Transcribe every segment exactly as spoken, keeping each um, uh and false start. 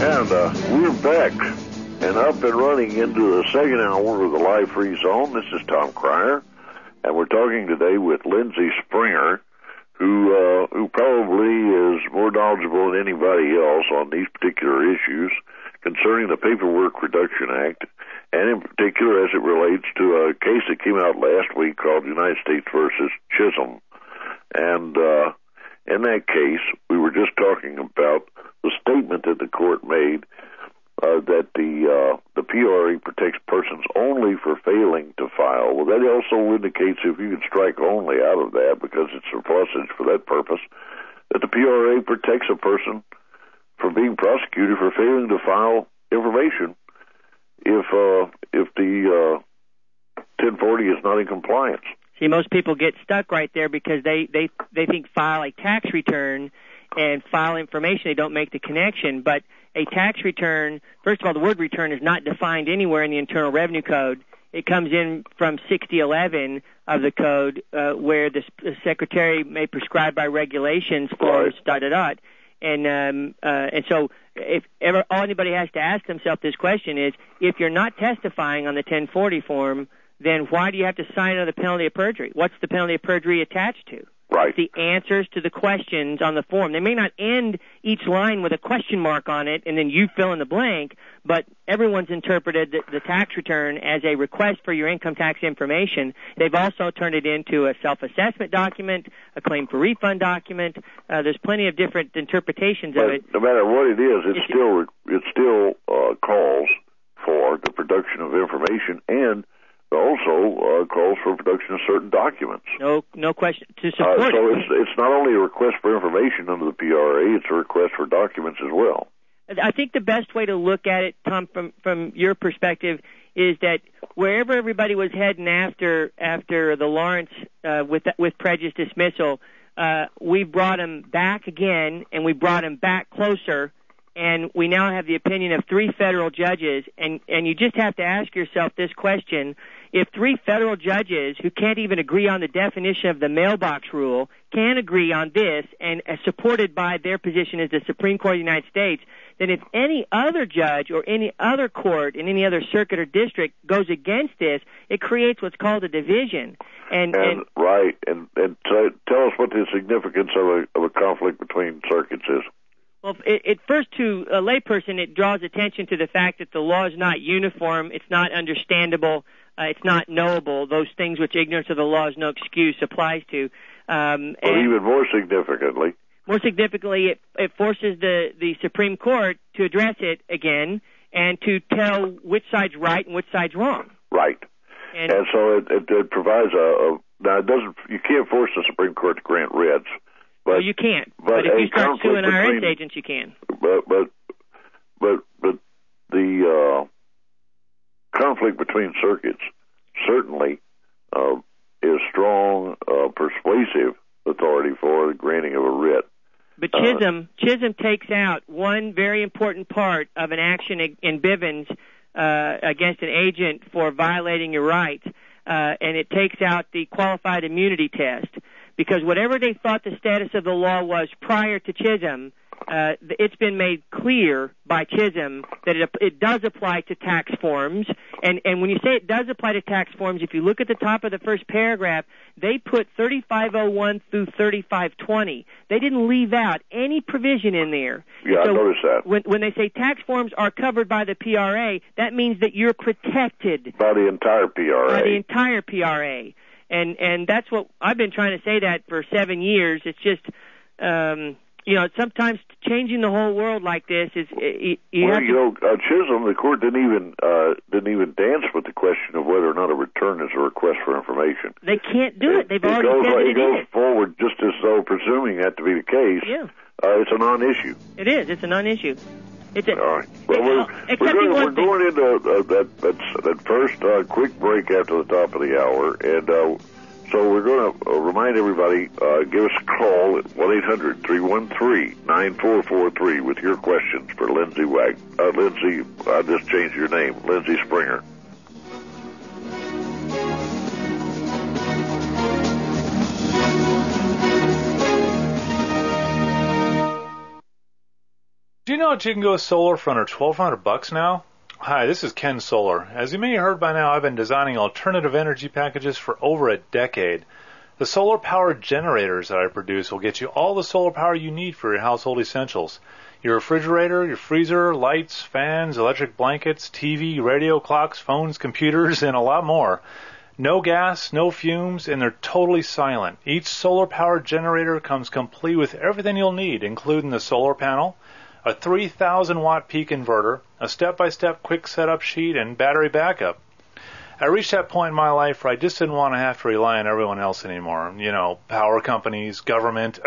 And uh, we're back and up and running into the second hour of the Live Free Zone. This is Tom Cryer, and we're talking today with Lindsey Springer, who uh, who probably is more knowledgeable than anybody else on these particular issues concerning the Paperwork Reduction Act, and in particular as it relates to a case that came out last week called United States versus Chisholm. And uh, in that case, we were just talking about the statement that the court made uh, that the uh, the P R A protects persons only for failing to file. Well, that also indicates, if you can strike only out of that, because it's surplusage for that purpose, that the P R A protects a person from being prosecuted for failing to file information if uh, if the uh, ten forty is not in compliance. See, most people get stuck right there because they, they, they think file a tax return and file information. They don't make the connection. But a tax return, first of all, the word return is not defined anywhere in the Internal Revenue Code. It comes in from sixty eleven of the code, uh, where the, the Secretary may prescribe by regulations forms, dot, dot, dot. And um, uh, and so if ever all anybody has to ask themselves this question is, if you're not testifying on the ten forty form, then why do you have to sign under the penalty of perjury? What's the penalty of perjury attached to? Right. The answers to the questions on the form. They may not end each line with a question mark on it and then you fill in the blank, but everyone's interpreted the, the tax return as a request for your income tax information. They've also turned it into a self-assessment document, a claim for refund document. Uh, there's plenty of different interpretations but of it. No matter what it is, it it's, still it still uh, calls for the production of information, and also uh, calls for production of certain documents. No, no question to support uh, so it. it's it's not only a request for information under the P R A; it's a request for documents as well. I think the best way to look at it, Tom, from from your perspective, is that wherever everybody was heading after after the Lawrence uh, with with prejudice dismissal, uh, we brought them back again, and we brought them back closer. And we now have the opinion of three federal judges, and, and you just have to ask yourself this question. If three federal judges who can't even agree on the definition of the mailbox rule can agree on this and uh, supported by their position as the Supreme Court of the United States, then if any other judge or any other court in any other circuit or district goes against this, it creates what's called a division. And, and, and right, and, and t- tell us what the significance of a, of a conflict between circuits is. Well, it, it first, to a layperson, it draws attention to the fact that the law is not uniform, it's not understandable, uh, it's not knowable, those things which ignorance of the law is no excuse applies to. Um, but and even more significantly, more significantly, it, it forces the, the Supreme Court to address it again and to tell which side's right and which side's wrong. Right. And, and so it, it, it provides a, a now it doesn't you can't force the Supreme Court to grant writs. But, well, you can't. But, but if you start suing between, I R S agents, you can. But but but but the uh, conflict between circuits certainly uh, is strong, uh, persuasive authority for the granting of a writ. But Chisholm uh, Chisholm takes out one very important part of an action in Bivens uh, against an agent for violating your rights, uh, and it takes out the qualified immunity test. Because whatever they thought the status of the law was prior to Chisholm, uh, it's been made clear by Chisholm that it, it does apply to tax forms. And, and when you say it does apply to tax forms, if you look at the top of the first paragraph, they put thirty-five oh one through thirty-five twenty. They didn't leave out any provision in there. Yeah, so I noticed that. When, when they say tax forms are covered by the P R A, that means that you're protected. By the entire P R A. By the entire P R A. And and that's what I've been trying to say that for seven years. It's just, um, you know, sometimes changing the whole world like this is. You, you well, have you know, uh, Chisholm, the court didn't even uh, didn't even dance with the question of whether or not a return is a request for information. They can't do it. They've it already goes, said it, it, it goes is. forward just as though presuming that to be the case. Yeah. Uh, it's a non-issue. It is. It's a non-issue. It's a, All right. Well, we're, except we're, going, one we're thing. going into uh, that, that that first uh, quick break after the top of the hour, and. Uh, So we're going to uh, remind everybody, uh, give us a call at one eight hundred three one three nine four four three with your questions for Lindsey Wag. Uh, Lindsey, I just changed your name, Lindsey Springer. Do you know that you can go solar for under twelve hundred bucks now? Hi, this is Ken Solar. As you may have heard by now, I've been designing alternative energy packages for over a decade. The solar-powered generators that I produce will get you all the solar power you need for your household essentials. Your refrigerator, your freezer, lights, fans, electric blankets, T V, radio, clocks, phones, computers, and a lot more. No gas, no fumes, and they're totally silent. Each solar-powered generator comes complete with everything you'll need, including the solar panel, a three thousand watt peak inverter, a step-by-step quick setup sheet, and battery backup. I reached that point in my life where I just didn't want to have to rely on everyone else anymore. You know, power companies, government.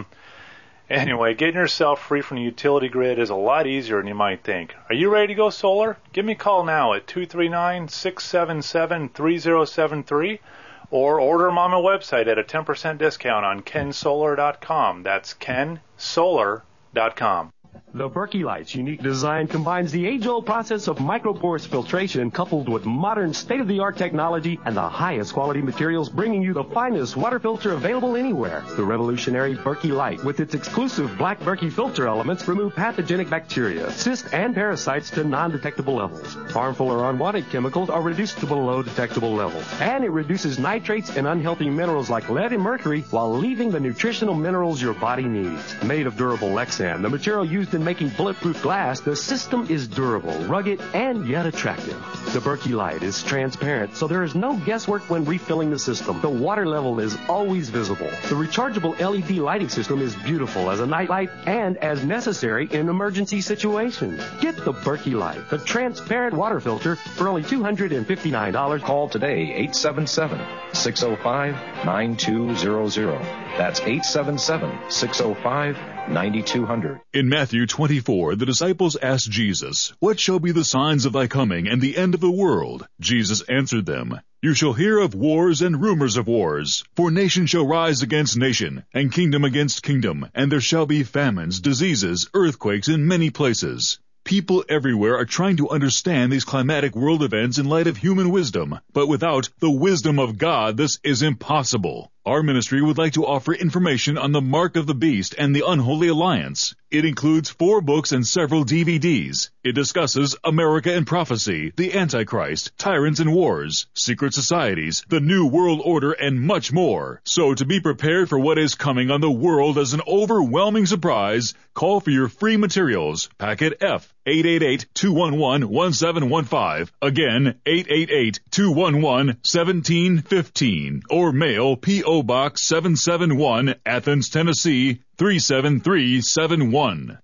Anyway, getting yourself free from the utility grid is a lot easier than you might think. Are you ready to go solar? Give me a call now at two three nine, six seven seven, three zero seven three or order them on my website at a ten percent discount on ken solar dot com. That's ken solar dot com. The Berkey Light's unique design combines the age-old process of microporous filtration coupled with modern state-of-the-art technology and the highest quality materials, bringing you the finest water filter available anywhere. The revolutionary Berkey Light, with its exclusive black Berkey filter elements, remove pathogenic bacteria, cysts, and parasites to non-detectable levels. Harmful or unwanted chemicals are reduced to below detectable levels. And it reduces nitrates and unhealthy minerals like lead and mercury while leaving the nutritional minerals your body needs. Made of durable Lexan, the material used in making bulletproof glass, the system is durable, rugged, and yet attractive. The Berkey Light is transparent, so there is no guesswork when refilling the system. The water level is always visible. The rechargeable L E D lighting system is beautiful as a night light and as necessary in emergency situations. Get the Berkey Light, the transparent water filter, for only two hundred fifty-nine dollars. Call today, eight seven seven, six oh five, nine two zero zero. That's eight seven seven, six oh five, nine two zero zero. In Matthew twenty-four, the disciples asked Jesus, "What shall be the signs of thy coming and the end of the world?" Jesus answered them, "You shall hear of wars and rumors of wars. For nation shall rise against nation, and kingdom against kingdom, and there shall be famines, diseases, earthquakes in many places." People everywhere are trying to understand these climatic world events in light of human wisdom, but without the wisdom of God, this is impossible. Our ministry would like to offer information on the Mark of the Beast and the Unholy Alliance. It includes four books and several D V Ds. It discusses America and prophecy, the Antichrist, tyrants and wars, secret societies, the New World Order, and much more. So to be prepared for what is coming on the world as an overwhelming surprise, call for your free materials. Packet F, eight eight eight, two one one, one seven one five. Again, eight eight eight, two one one, one seven one five. Or mail P O Box seven seven one, Athens, Tennessee, three seven three seven one.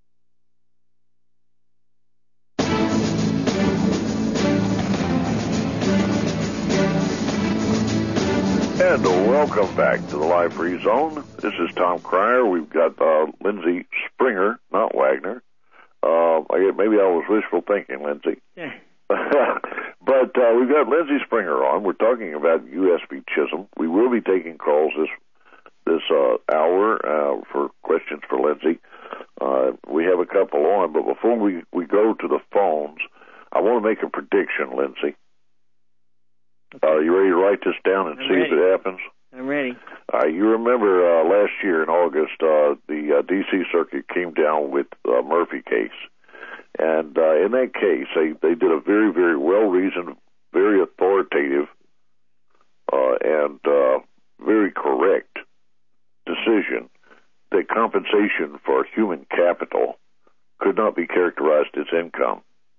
And welcome back to the Live Free Zone. This is Tom Cryer. We've got uh, Lindsey Springer, not Wagner. Uh, I, maybe I was wishful thinking, Lindsey. Yeah. But uh, we've got Lindsey Springer on. We're talking about U S V Chisholm. We will be taking calls this this uh, hour uh, for questions for Lindsey. Uh, we have a couple on, but before we, we go to the phones, I want to make a prediction, Lindsey. Okay. Uh, you ready to write this down and I'm see ready. if it happens? I'm ready. Uh, you remember uh, last year in August, uh, the uh, D C Circuit came down with the uh, Murphy case. And uh, in that case, they, they did a very, very well-reasoned, very authoritative, uh, and uh, very correct decision that compensation for human capital could not be characterized as income.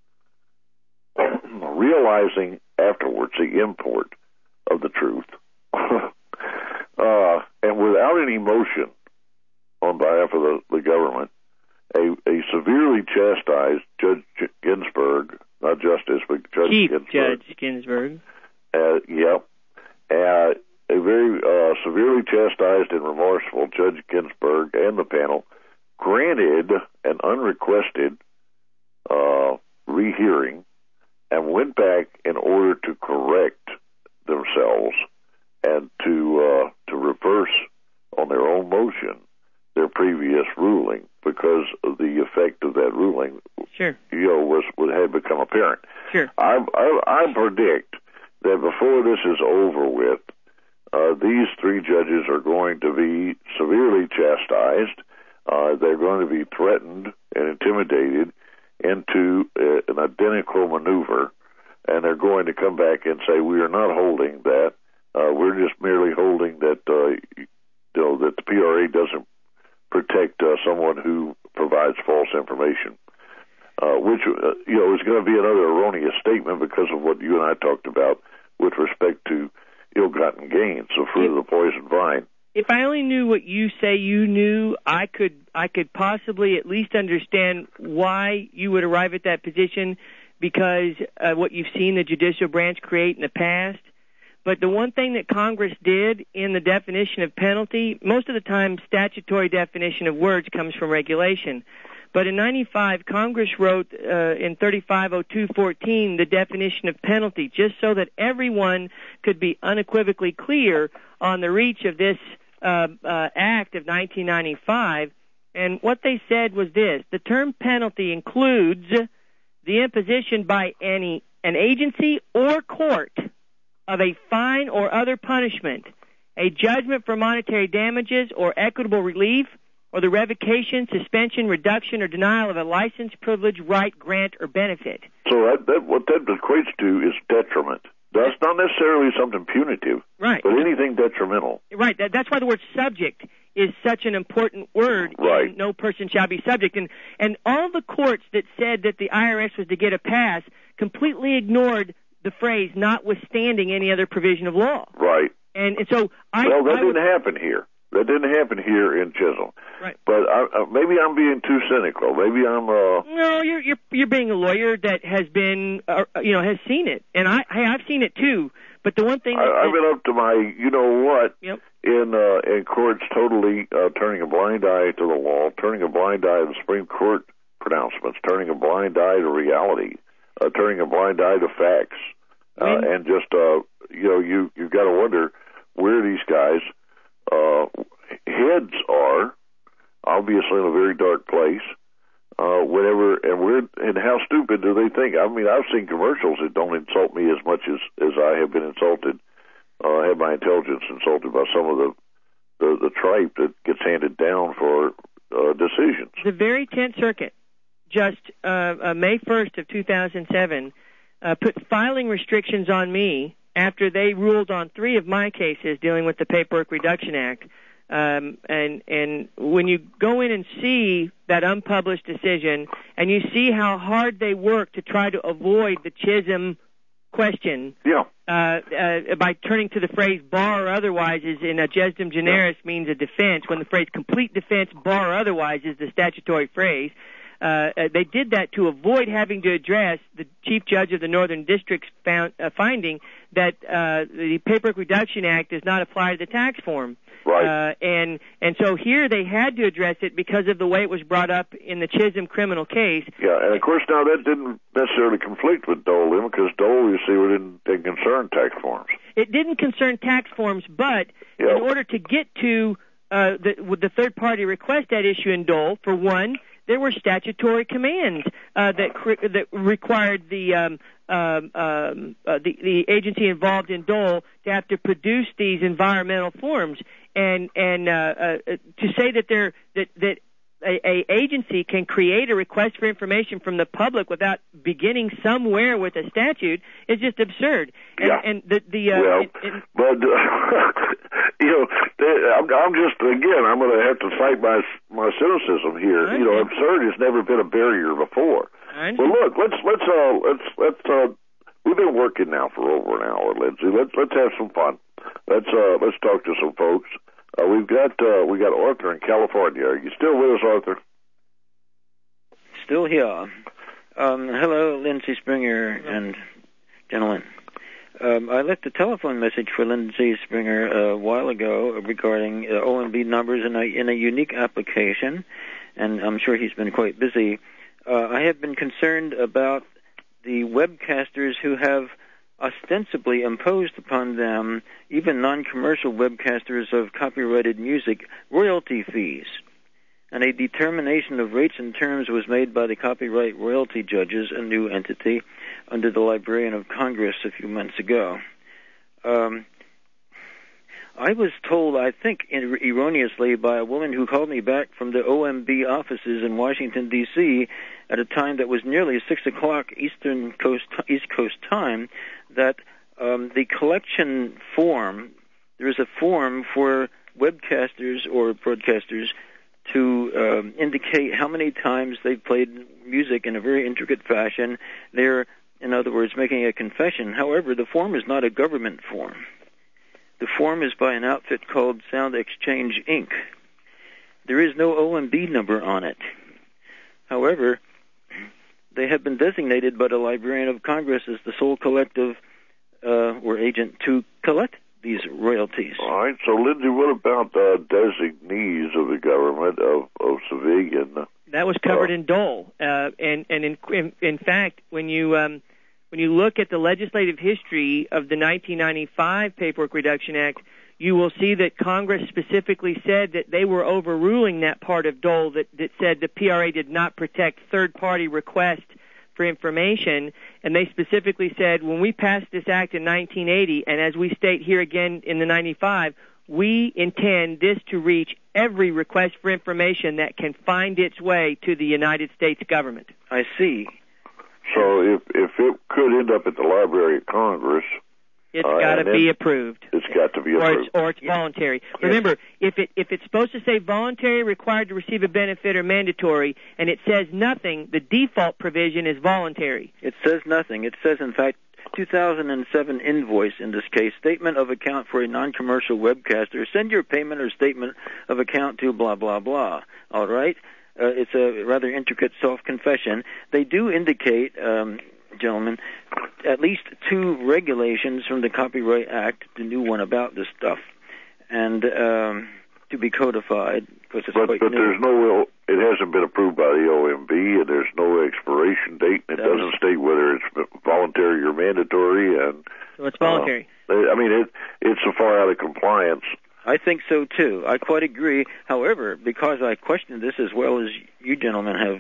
Realizing afterwards the import of the truth, uh, and without any motion on behalf of the, the government, A, a severely chastised Judge Ginsburg, not Justice, but Judge Chief Ginsburg. Judge Ginsburg. Uh, yeah. Uh, a very uh, severely chastised and remorseful Judge Ginsburg and the panel granted an unrequested uh, rehearing and went back in order to correct themselves and to uh, to reverse on their own motion their previous ruling, because of the effect of that ruling, sure, you know, was, was had become apparent. Sure, I, I, I predict that before this is over with, uh, these three judges are going to be severely chastised. Uh, they're going to be threatened and intimidated into uh, an identical maneuver, and they're going to come back and say, we are not holding that. Uh, we're just merely holding that, uh, you know, that the P R A doesn't protect uh, someone who provides false information, uh, which, uh, you know, is going to be another erroneous statement because of what you and I talked about with respect to ill-gotten gains, the fruit of the poison vine. If I only knew what you say you knew, I could I could possibly at least understand why you would arrive at that position, because uh, what you've seen the judicial branch create in the past. But the one thing that Congress did in the definition of penalty, most of the time statutory definition of words comes from regulation. But in ninety-five, Congress wrote uh, in thirty-five oh two fourteen the definition of penalty, just so that everyone could be unequivocally clear on the reach of this uh, uh, act of nineteen ninety-five. And what they said was this: the term penalty includes the imposition by any an agency or court of a fine or other punishment, a judgment for monetary damages or equitable relief, or the revocation, suspension, reduction, or denial of a license, privilege, right, grant, or benefit. So that, that what that equates to is detriment. That's not necessarily something punitive, right? But anything detrimental. Right. That, that's why the word subject is such an important word. Right. No person shall be subject. And and all the courts that said that the I R S was to get a pass completely ignored the phrase "notwithstanding any other provision of law." Right. And, and so I. Well, that I didn't would, happen here. That didn't happen here in Chisholm. Right. But I, uh, maybe I'm being too cynical. Maybe I'm. Uh... No, you're you're you're being a lawyer that has been, uh, you know, has seen it, and I hey, I've seen it too. But the one thing that, I, I've been up to my, you know what, yep. in uh, in courts, totally uh, turning a blind eye to the law, turning a blind eye to the Supreme Court pronouncements, turning a blind eye to reality, uh, turning a blind eye to facts, uh, when, and just uh, you know, you you got to wonder where these guys' uh, heads are. Obviously, in a very dark place. Uh, whenever and where and how stupid do they think? I mean, I've seen commercials that don't insult me as much as, as I have been insulted. Uh, I have my intelligence insulted by some of the the, the tripe that gets handed down for uh, decisions. The very Tenth Circuit, just uh, uh, May first of two thousand seven, uh, put filing restrictions on me after they ruled on three of my cases dealing with the Paperwork Reduction Act. Um, and and when you go in and see that unpublished decision, and you see how hard they work to try to avoid the Chisholm question, yeah, uh, uh, by turning to the phrase "bar or otherwise" is in a Jesdem generis yeah. means a defense, when the phrase "complete defense, bar or otherwise" is the statutory phrase. Uh, they did that to avoid having to address the Chief Judge of the Northern District's found, uh, finding that uh, the Paperwork Reduction Act does not apply to the tax form. Right. Uh, and and so here they had to address it because of the way it was brought up in the Chisholm criminal case. Yeah, and of course now that didn't necessarily conflict with Dole, because Dole, you see, didn't, didn't concern tax forms. It didn't concern tax forms, but yep. in order to get to uh, the, with the third-party request at issue in Dole, for one, there were statutory commands uh, that cr- that required the um, um, um, uh, the, the agency involved in Dole to have to produce these environmental forms, and and uh, uh, to say that they're that that a, a agency can create a request for information from the public without beginning somewhere with a statute is just absurd. And, yeah. and the the uh, well, it, it, but uh, you know, I'm, I'm just again, I'm going to have to fight my my cynicism here. You know, absurd has never been a barrier before. Well, look, let's let's uh let's let's uh we've been working now for over an hour, Lindsay. Let's let's have some fun. Let's uh let's talk to some folks. Uh, we've got uh, we got Arthur in California. Are you still with us, Arthur? Still here. Um, hello, Lindsay Springer and gentlemen. Um, I left a telephone message for Lindsay Springer a while ago regarding uh, O M B numbers in a, in a unique application, and I'm sure he's been quite busy. Uh, I have been concerned about the webcasters who have ostensibly imposed upon them, even non-commercial webcasters of copyrighted music, royalty fees. And a determination of rates and terms was made by the copyright royalty judges, a new entity, under the Librarian of Congress a few months ago. Um, I was told, I think er- erroneously, by a woman who called me back from the O M B offices in Washington, D C at a time that was nearly six o'clock Eastern Coast, East Coast time, that um, the collection form, there is a form for webcasters or broadcasters to um, indicate how many times they've played music in a very intricate fashion. They're, in other words, making a confession. However, the form is not a government form. The form is by an outfit called Sound Exchange, Incorporated. There is no O M B number on it. However, they have been designated by the Librarian of Congress as the sole collective uh, or agent to collect these royalties. All right. So, Lindsay, what about uh, designees of the government of, of civilian? That was covered uh, in Dole, uh, and and in, in in fact, when you um, when you look at the legislative history of the nineteen ninety-five Paperwork Reduction Act, you will see that Congress specifically said that they were overruling that part of Dole that, that said the P R A did not protect third-party requests for information, and they specifically said when we passed this act in nineteen eighty, and as we state here again in the ninety-five, we intend this to reach every request for information that can find its way to the United States government. I see. So if if it could end up at the Library of Congress, it's uh, got to be approved. It's got to be or approved. It's, or it's yes. voluntary. Yes. Remember, if it if it's supposed to say voluntary, required to receive a benefit, or mandatory, and it says nothing, the default provision is voluntary. It says nothing. It says, in fact, two thousand seven invoice, in this case, statement of account for a non-commercial webcaster. Send your payment or statement of account to blah, blah, blah. All right? Uh, it's a rather intricate self-confession. They do indicate, um, gentlemen, at least two regulations from the Copyright Act, the new one about this stuff, and um, to be codified, because it's but, quite but new. there's no, it hasn't been approved by the O M B, and there's no expiration date, and it That doesn't was- state whether it's voluntary or mandatory, and So it's voluntary. Uh, I mean, it it's so far out of compliance. I think so, too. I quite agree. However, because I question this as well as you gentlemen have,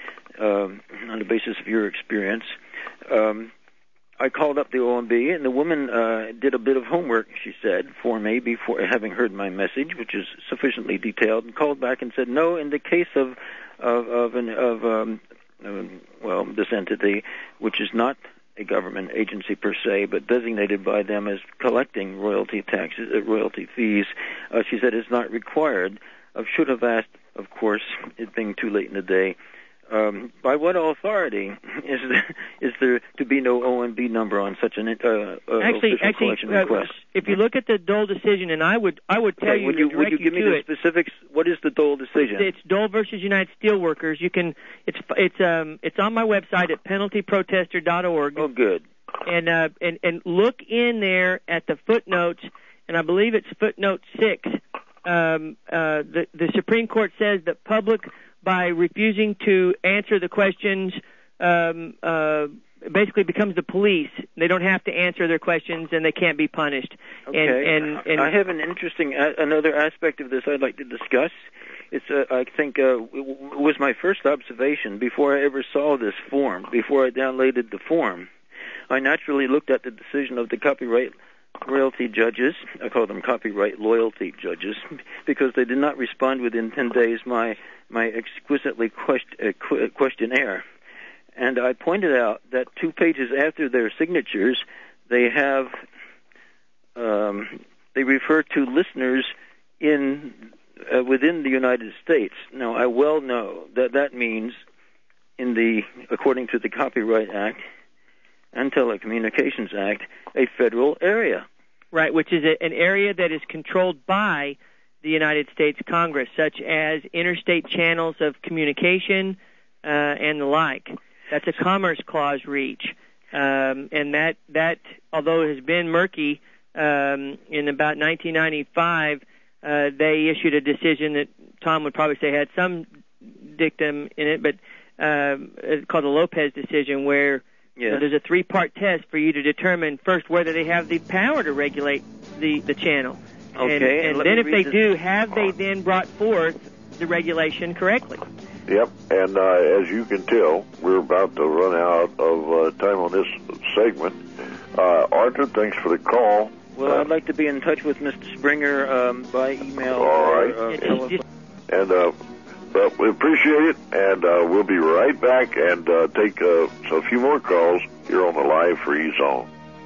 um, on the basis of your experience, um, I called up the O M B, and the woman uh, did a bit of homework, she said, for me, before having heard my message, which is sufficiently detailed, and called back and said, no, in the case of, of, of, an, of um, um, well, this entity, which is not a government agency per se, but designated by them as collecting royalty taxes, uh, royalty fees, uh, she said it's not required. I should have asked, of course, it being too late in the day, um, by what authority is there, is there to be no O M B number on such an uh, uh, Actually, official actually, collection uh, request? if you look at the Dole decision, and I would, I would tell Okay, you, would to you, direct would you give me to the it. specifics? What is the Dole decision? It's Dole versus United Steelworkers. You can, it's, it's, um, it's on my website at penalty protester dot org. Oh, good. And, uh, and, and look in there at the footnotes, and I believe it's footnote six. Um, uh, the, the Supreme Court says that public, by refusing to answer the questions, um, uh, basically becomes the police. They don't have to answer their questions, and they can't be punished. Okay. And, and, and I have an interesting, uh, another aspect of this I'd like to discuss. It's, uh, I think, uh, it was my first observation before I ever saw this form, before I downloaded the form. I naturally looked at the decision of the copyright royalty judges. I call them copyright loyalty judges because they did not respond within ten days my my exquisitely quest, uh, qu- questionnaire. And I pointed out that two pages after their signatures, they have um, they refer to listeners in uh, within the United States. Now, I well know that that means, in the according to the Copyright Act and Telecommunications Act, a federal area. Right, which is a, an area that is controlled by the United States Congress, such as interstate channels of communication uh, and the like. That's a Commerce Clause reach. Um, and that, that, although it has been murky, um, in about nineteen ninety-five, uh, they issued a decision that Tom would probably say had some dictum in it, but um, it's called the Lopez decision, where Yes. so there's a three-part test for you to determine, first, whether they have the power to regulate the, the channel. Okay, And, and and let then me if read they this- do, have they then brought forth the regulation correctly? Yep, and uh, as you can tell, we're about to run out of uh, time on this segment. Uh, Arthur, thanks for the call. Well, I'd like to be in touch with Mister Springer um, by email All or right. uh, telephone. And uh, but we appreciate it, and uh, we'll be right back and uh, take uh, a few more calls here on the Live Free Zone.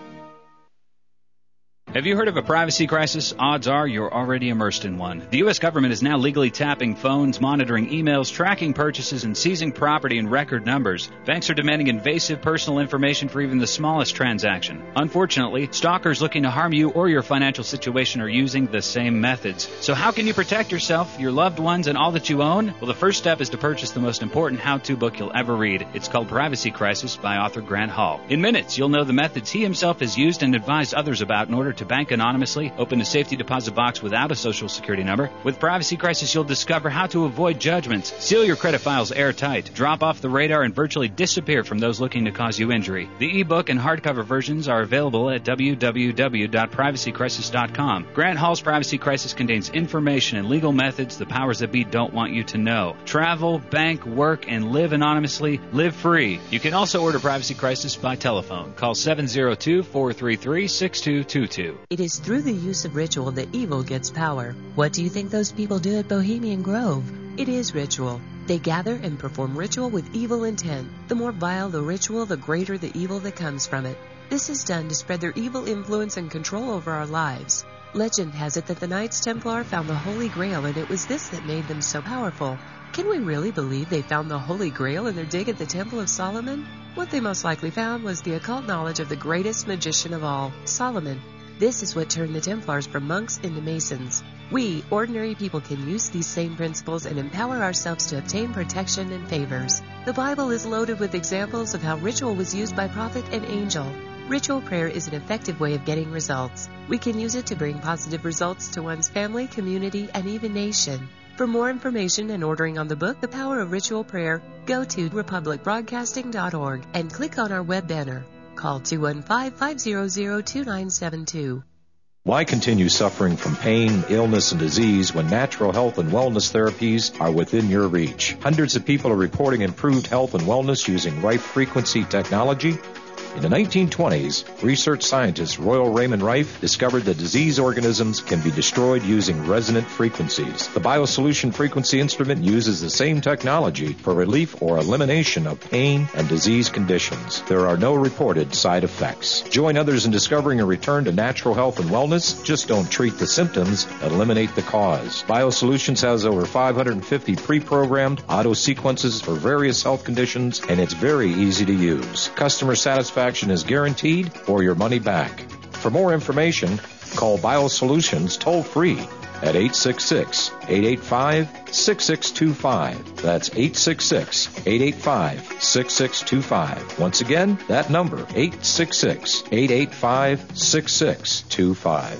Have you heard of a privacy crisis? Odds are you're already immersed in one. The U S government is now legally tapping phones, monitoring emails, tracking purchases, and seizing property in record numbers. Banks are demanding invasive personal information for even the smallest transaction. Unfortunately, stalkers looking to harm you or your financial situation are using the same methods. So how can you protect yourself, your loved ones, and all that you own? Well, the first step is to purchase the most important how-to book you'll ever read. It's called Privacy Crisis by author Grant Hall. In minutes, you'll know the methods he himself has used and advised others about in order to bank anonymously, open a safety deposit box without a social security number. With Privacy Crisis, you'll discover how to avoid judgments, seal your credit files airtight, drop off the radar, and virtually disappear from those looking to cause you injury. The ebook and hardcover versions are available at w w w dot privacy crisis dot com. Grant Hall's Privacy Crisis contains information and legal methods the powers that be don't want you to know. Travel, bank, work, and live anonymously. Live free. You can also order Privacy Crisis by telephone. Call seven zero two, four three three, six two two two. It is through the use of ritual that evil gets power. What do you think those people do at Bohemian Grove? It is ritual. They gather and perform ritual with evil intent. The more vile the ritual, the greater the evil that comes from it. This is done to spread their evil influence and control over our lives. Legend has it that the Knights Templar found the Holy Grail, and it was this that made them so powerful. Can we really believe they found the Holy Grail in their dig at the Temple of Solomon? What they most likely found was the occult knowledge of the greatest magician of all, Solomon. This is what turned the Templars from monks into Masons. We, ordinary people, can use these same principles and empower ourselves to obtain protection and favors. The Bible is loaded with examples of how ritual was used by prophet and angel. Ritual prayer is an effective way of getting results. We can use it to bring positive results to one's family, community, and even nation. For more information and ordering on the book, The Power of Ritual Prayer, go to republic broadcasting dot org and click on our web banner. Call two one five, five zero zero, two nine seven two. Why continue suffering from pain, illness, and disease when natural health and wellness therapies are within your reach? Hundreds of people are reporting improved health and wellness using Rife Frequency technology. In the nineteen twenties, research scientist Royal Raymond Rife discovered that disease organisms can be destroyed using resonant frequencies. The BioSolution frequency instrument uses the same technology for relief or elimination of pain and disease conditions. There are no reported side effects. Join others in discovering a return to natural health and wellness. Just don't treat the symptoms, eliminate the cause. BioSolutions has over five hundred fifty pre-programmed auto sequences for various health conditions, and it's very easy to use. Customer satisfaction is guaranteed or your money back. For more information, call BioSolutions toll-free at eight six six, eight eight five, six six two five. That's eight six six, eight eight five, six six two five. Once again, that number, eight six six, eight eight five, six six two five.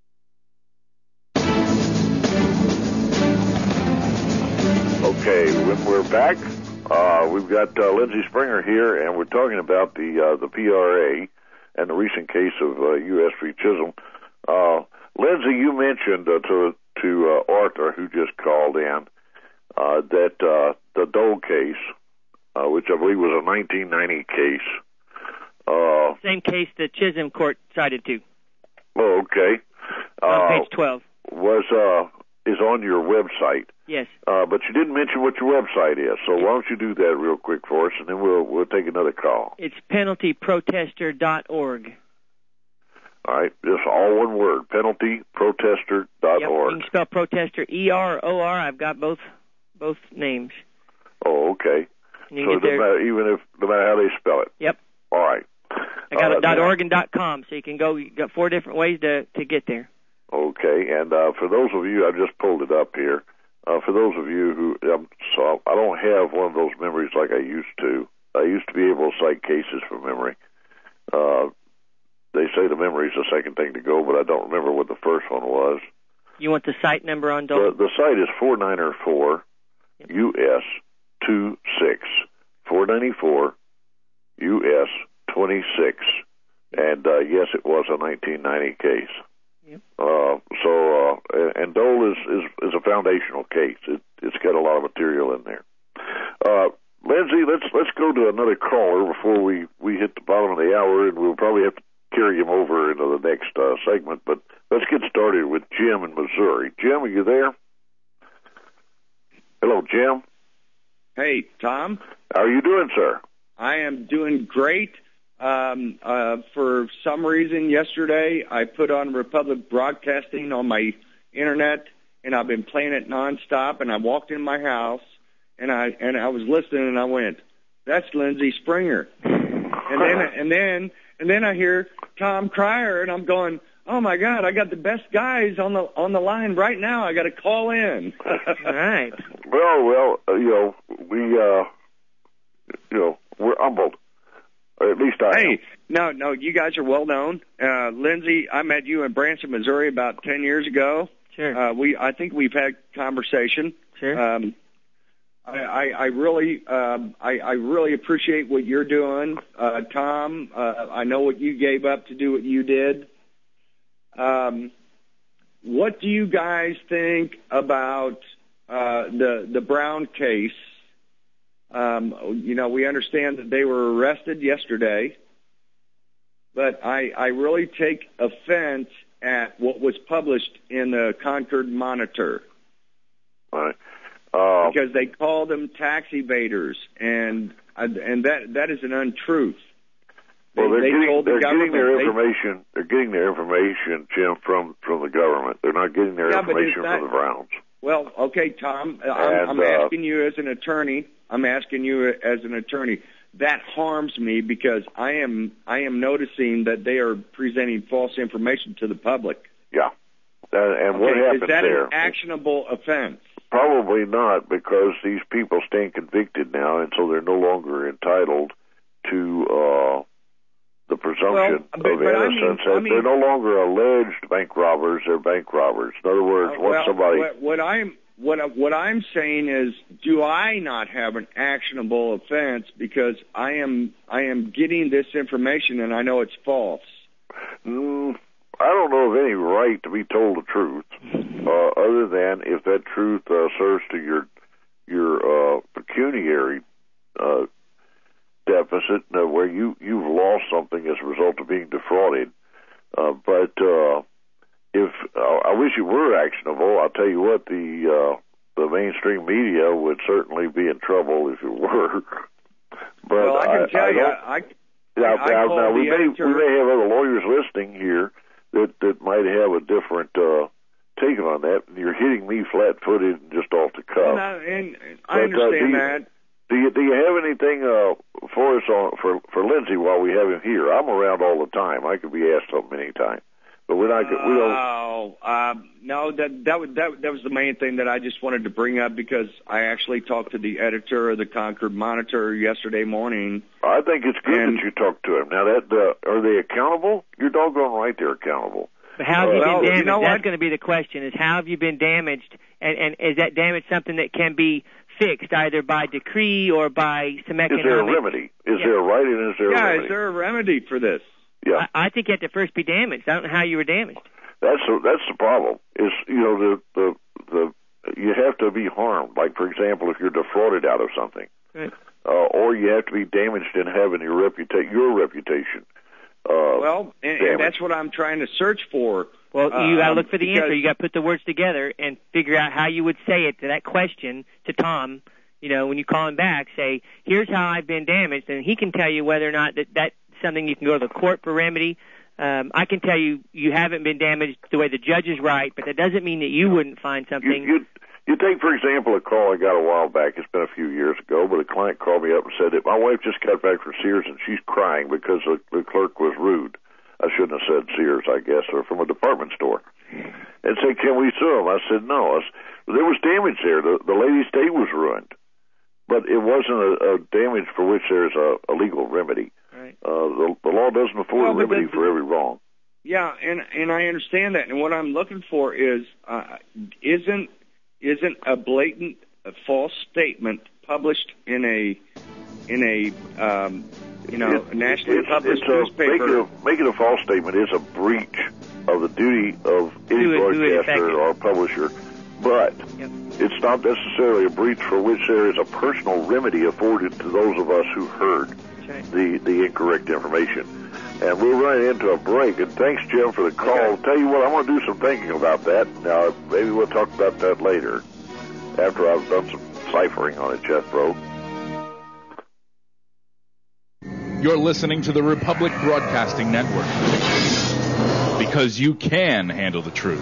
Okay, when we're back, Uh, we've got uh, Lindsey Springer here, and we're talking about the uh, the P R A and the recent case of uh, U S v. Chisholm. Uh, Lindsey, you mentioned uh, to to uh, Arthur, who just called in, uh, that uh, the Dole case, uh, which I believe was a nineteen ninety case. Uh, Same case the Chisholm court cited to. Oh, okay. Uh, on page twelve. Was uh, is on your website. Yes. Uh, but you didn't mention what your website is, so why don't you do that real quick for us, and then we'll we'll take another call. It's penalty protester dot org. All right, just all one word, penalty protester dot org. Yep, you can spell protester E R O R. I've got both both names. Oh, okay. You so get there. matter, even if no matter how they spell it. Yep. All right. I got uh, it dot org and dot com, so you can go. You got four different ways to to get there. Okay, and uh, for those of you, I just pulled it up here. Uh, for those of you who, um, so I don't have one of those memories like I used to. I used to be able to cite cases from memory. Uh, they say the memory is the second thing to go, but I don't remember what the first one was. You want the site number on Dole? The, the site is four ninety-four U S twenty-six. four ninety-four U S twenty-six. And, uh, yes, it was a nineteen ninety case. Yep. Uh, so, uh, and Dole is, is, is a foundational case. It, it's got a lot of material in there. Uh, Lindsey, let's let's go to another caller before we, we hit the bottom of the hour, and we'll probably have to carry him over into the next uh, segment. But let's get started with Jim in Missouri. Jim, are you there? Hello, Jim. Hey, Tom. How are you doing, sir? I am doing great. Um, uh, for some reason, yesterday I put on Republic Broadcasting on my internet, and I've been playing it nonstop. And I walked in my house, and I and I was listening, and I went, "That's Lindsey Springer." And then and then and then I hear Tom Cryer, and I'm going, "Oh my God, I got the best guys on the on the line right now. I got to call in." All right. Well, well, uh, you know, we, uh, you know, we're humbled. Or at least I Hey, am. no, no, you guys are well known. Uh, Lindsey, I met you in Branson, Missouri about ten years ago. Sure. Uh, we, I think we've had conversation. Sure. Um, I, I, I really, um, I, I really appreciate what you're doing, uh, Tom. Uh, I know what you gave up to do what you did. Um, what do you guys think about uh, the the Brown case? Um, you know, we understand that they were arrested yesterday, but I, I really take offense at what was published in the Concord Monitor. Right. Uh, because they called them tax evaders, and and that that is an untruth. They, well, they're, they getting, told the they're getting their they, information. They're getting their information, Jim, from from the government. They're not getting their yeah, information that, from the Browns. Well, okay, Tom, I'm, and, I'm uh, asking you as an attorney. I'm asking you as an attorney. That harms me because I am I am noticing that they are presenting false information to the public. Yeah, uh, and okay, what happens is that there? an actionable offense? Probably not, because these people stand convicted now, and so they're no longer entitled to uh, the presumption well, but, of but innocence. I mean, I mean, they're no longer alleged bank robbers; they're bank robbers. In other words, uh, once well, somebody what, what I'm what I, what I'm saying is, do I not have an actionable offense because I am I am getting this information and I know it's false? Mm, I don't know of any right to be told the truth, uh, other than if that truth uh, serves to your your uh, pecuniary uh, deficit, uh, where you you've lost something as a result of being defrauded. Uh, but uh, if uh, I wish it were actionable, I'll tell you what, the uh, the mainstream media would certainly be in trouble if it were. But well, I can I, tell I you, I, now, I now, called now we the may editor. we may have other lawyers listening here that that might have a different uh, take on that. You're hitting me flat-footed and just off the cuff. And I, and I But, uh, understand do you, that. Do you do you have anything uh, for us on for for Lindsey while we have him here? I'm around all the time. I could be asked something anytime, but we're not. We don't. Oh, um, no, that that was that, that was the main thing that I just wanted to bring up because I actually talked to the editor of the Concord Monitor yesterday morning. I think it's good and, that you talked to him. Now, that uh, are they accountable? You're doggone right, they're accountable. But how have you uh, been well, damaged? you know That's what? going to be the question: is how have you been damaged, and and is that damage something that can be fixed either by decree or by some economic? Is there a remedy? Is yeah. there a right and is there yeah, a remedy? is there a remedy for this? Yeah, I, I think you have to first be damaged. I don't know how you were damaged. that's a, that's the problem. Is you know the the the you have to be harmed. Like for example, if you're defrauded out of something, Right. uh, or you have to be damaged in having your reputation, your reputation. Uh, Well, and, and that's what I'm trying to search for. Well, you got to um, look for the because- answer. You got to put the words together and figure out how you would say it to that question to Tom. You know, when you call him back, say, "Here's how I've been damaged," and he can tell you whether or not that that's something you can go to the court for remedy. Um, I can tell you you haven't been damaged the way the judge is right, but that doesn't mean that you wouldn't find something. You, you, you take, for example, a call I got a while back. It's been a few years ago, but a client called me up and said that my wife just got back from Sears and she's crying because the, the clerk was rude. I shouldn't have said Sears, I guess, or from a department store. And said, "Can we sue him?" I said, "No." I said, there was damage there. The, the lady's day was ruined. But it wasn't a, a damage for which there's a, a legal remedy. Right. Uh, the, the law doesn't afford Well, a but remedy the- for every wrong. Yeah, and and I understand that. And what I'm looking for is uh, isn't isn't a blatant uh, false statement published in a in a um, you know It- nationally it's, published it's a, newspaper. Making a, making a false statement is a breach of the duty of any Who it- who it broadcaster affected. or publisher, but Yep. it's not necessarily a breach for which there is a personal remedy afforded to those of us who heard That's right. the, the incorrect information. and we're running into a break. And thanks, Jim, for the call. Okay. I'll tell you what, I'm going to do some thinking about that. Now, maybe we'll talk about that later after I've done some ciphering on it, Jethro. You're listening to the Republic Broadcasting Network, because you can handle the truth.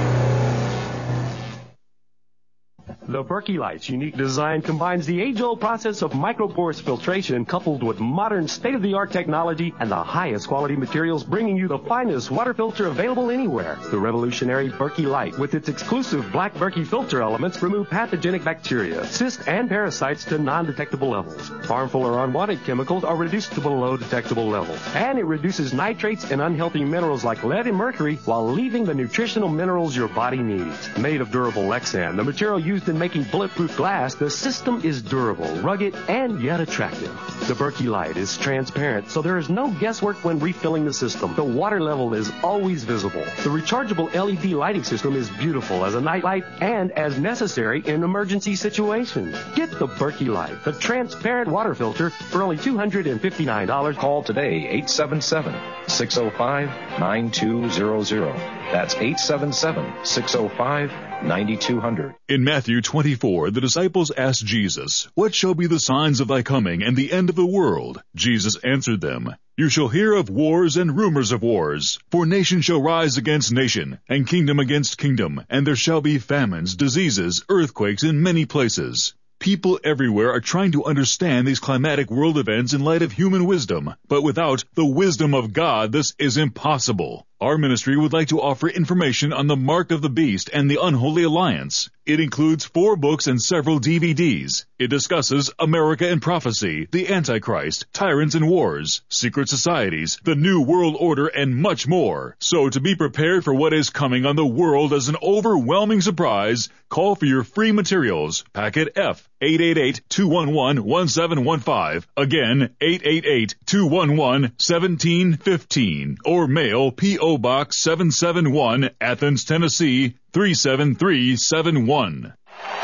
The Berkey Light's unique design combines the age-old process of micropores filtration coupled with modern state-of-the-art technology and the highest quality materials, bringing you the finest water filter available anywhere. The revolutionary Berkey Light, with its exclusive black Berkey filter elements, remove pathogenic bacteria, cysts, and parasites to non-detectable levels. Harmful or unwanted chemicals are reduced to below detectable levels. And it reduces nitrates and unhealthy minerals like lead and mercury while leaving the nutritional minerals your body needs. Made of durable Lexan, the material used in making bulletproof glass, the system is durable, rugged, and yet attractive. The Berkey Light is transparent, so there is no guesswork when refilling the system. The water level is always visible. The rechargeable L E D lighting system is beautiful as a night light and as necessary in emergency situations. Get the Berkey Light, the transparent water filter, for only two hundred fifty-nine dollars. Call today, eight seven seven, six oh five, nine two zero zero. That's eight seven seven, six oh five, nine two zero zero. In Matthew twenty-four, the disciples asked Jesus, "What shall be the signs of thy coming and the end of the world?" Jesus answered them, "You shall hear of wars and rumors of wars. For nation shall rise against nation, and kingdom against kingdom, and there shall be famines, diseases, earthquakes in many places." People everywhere are trying to understand these climatic world events in light of human wisdom, but without the wisdom of God, this is impossible. Our ministry would like to offer information on the Mark of the Beast and the Unholy Alliance. It includes four books and several D V Ds. It discusses America and Prophecy, the Antichrist, Tyrants and Wars, Secret Societies, the New World Order, and much more. So to be prepared for what is coming on the world as an overwhelming surprise, call for your free materials. Packet F, eight eight eight, two one one, one seven one five. Again, eight eight eight, two one one, one seven one five. Or mail P O Box seven seven one, Athens, Tennessee, three seven three seven one.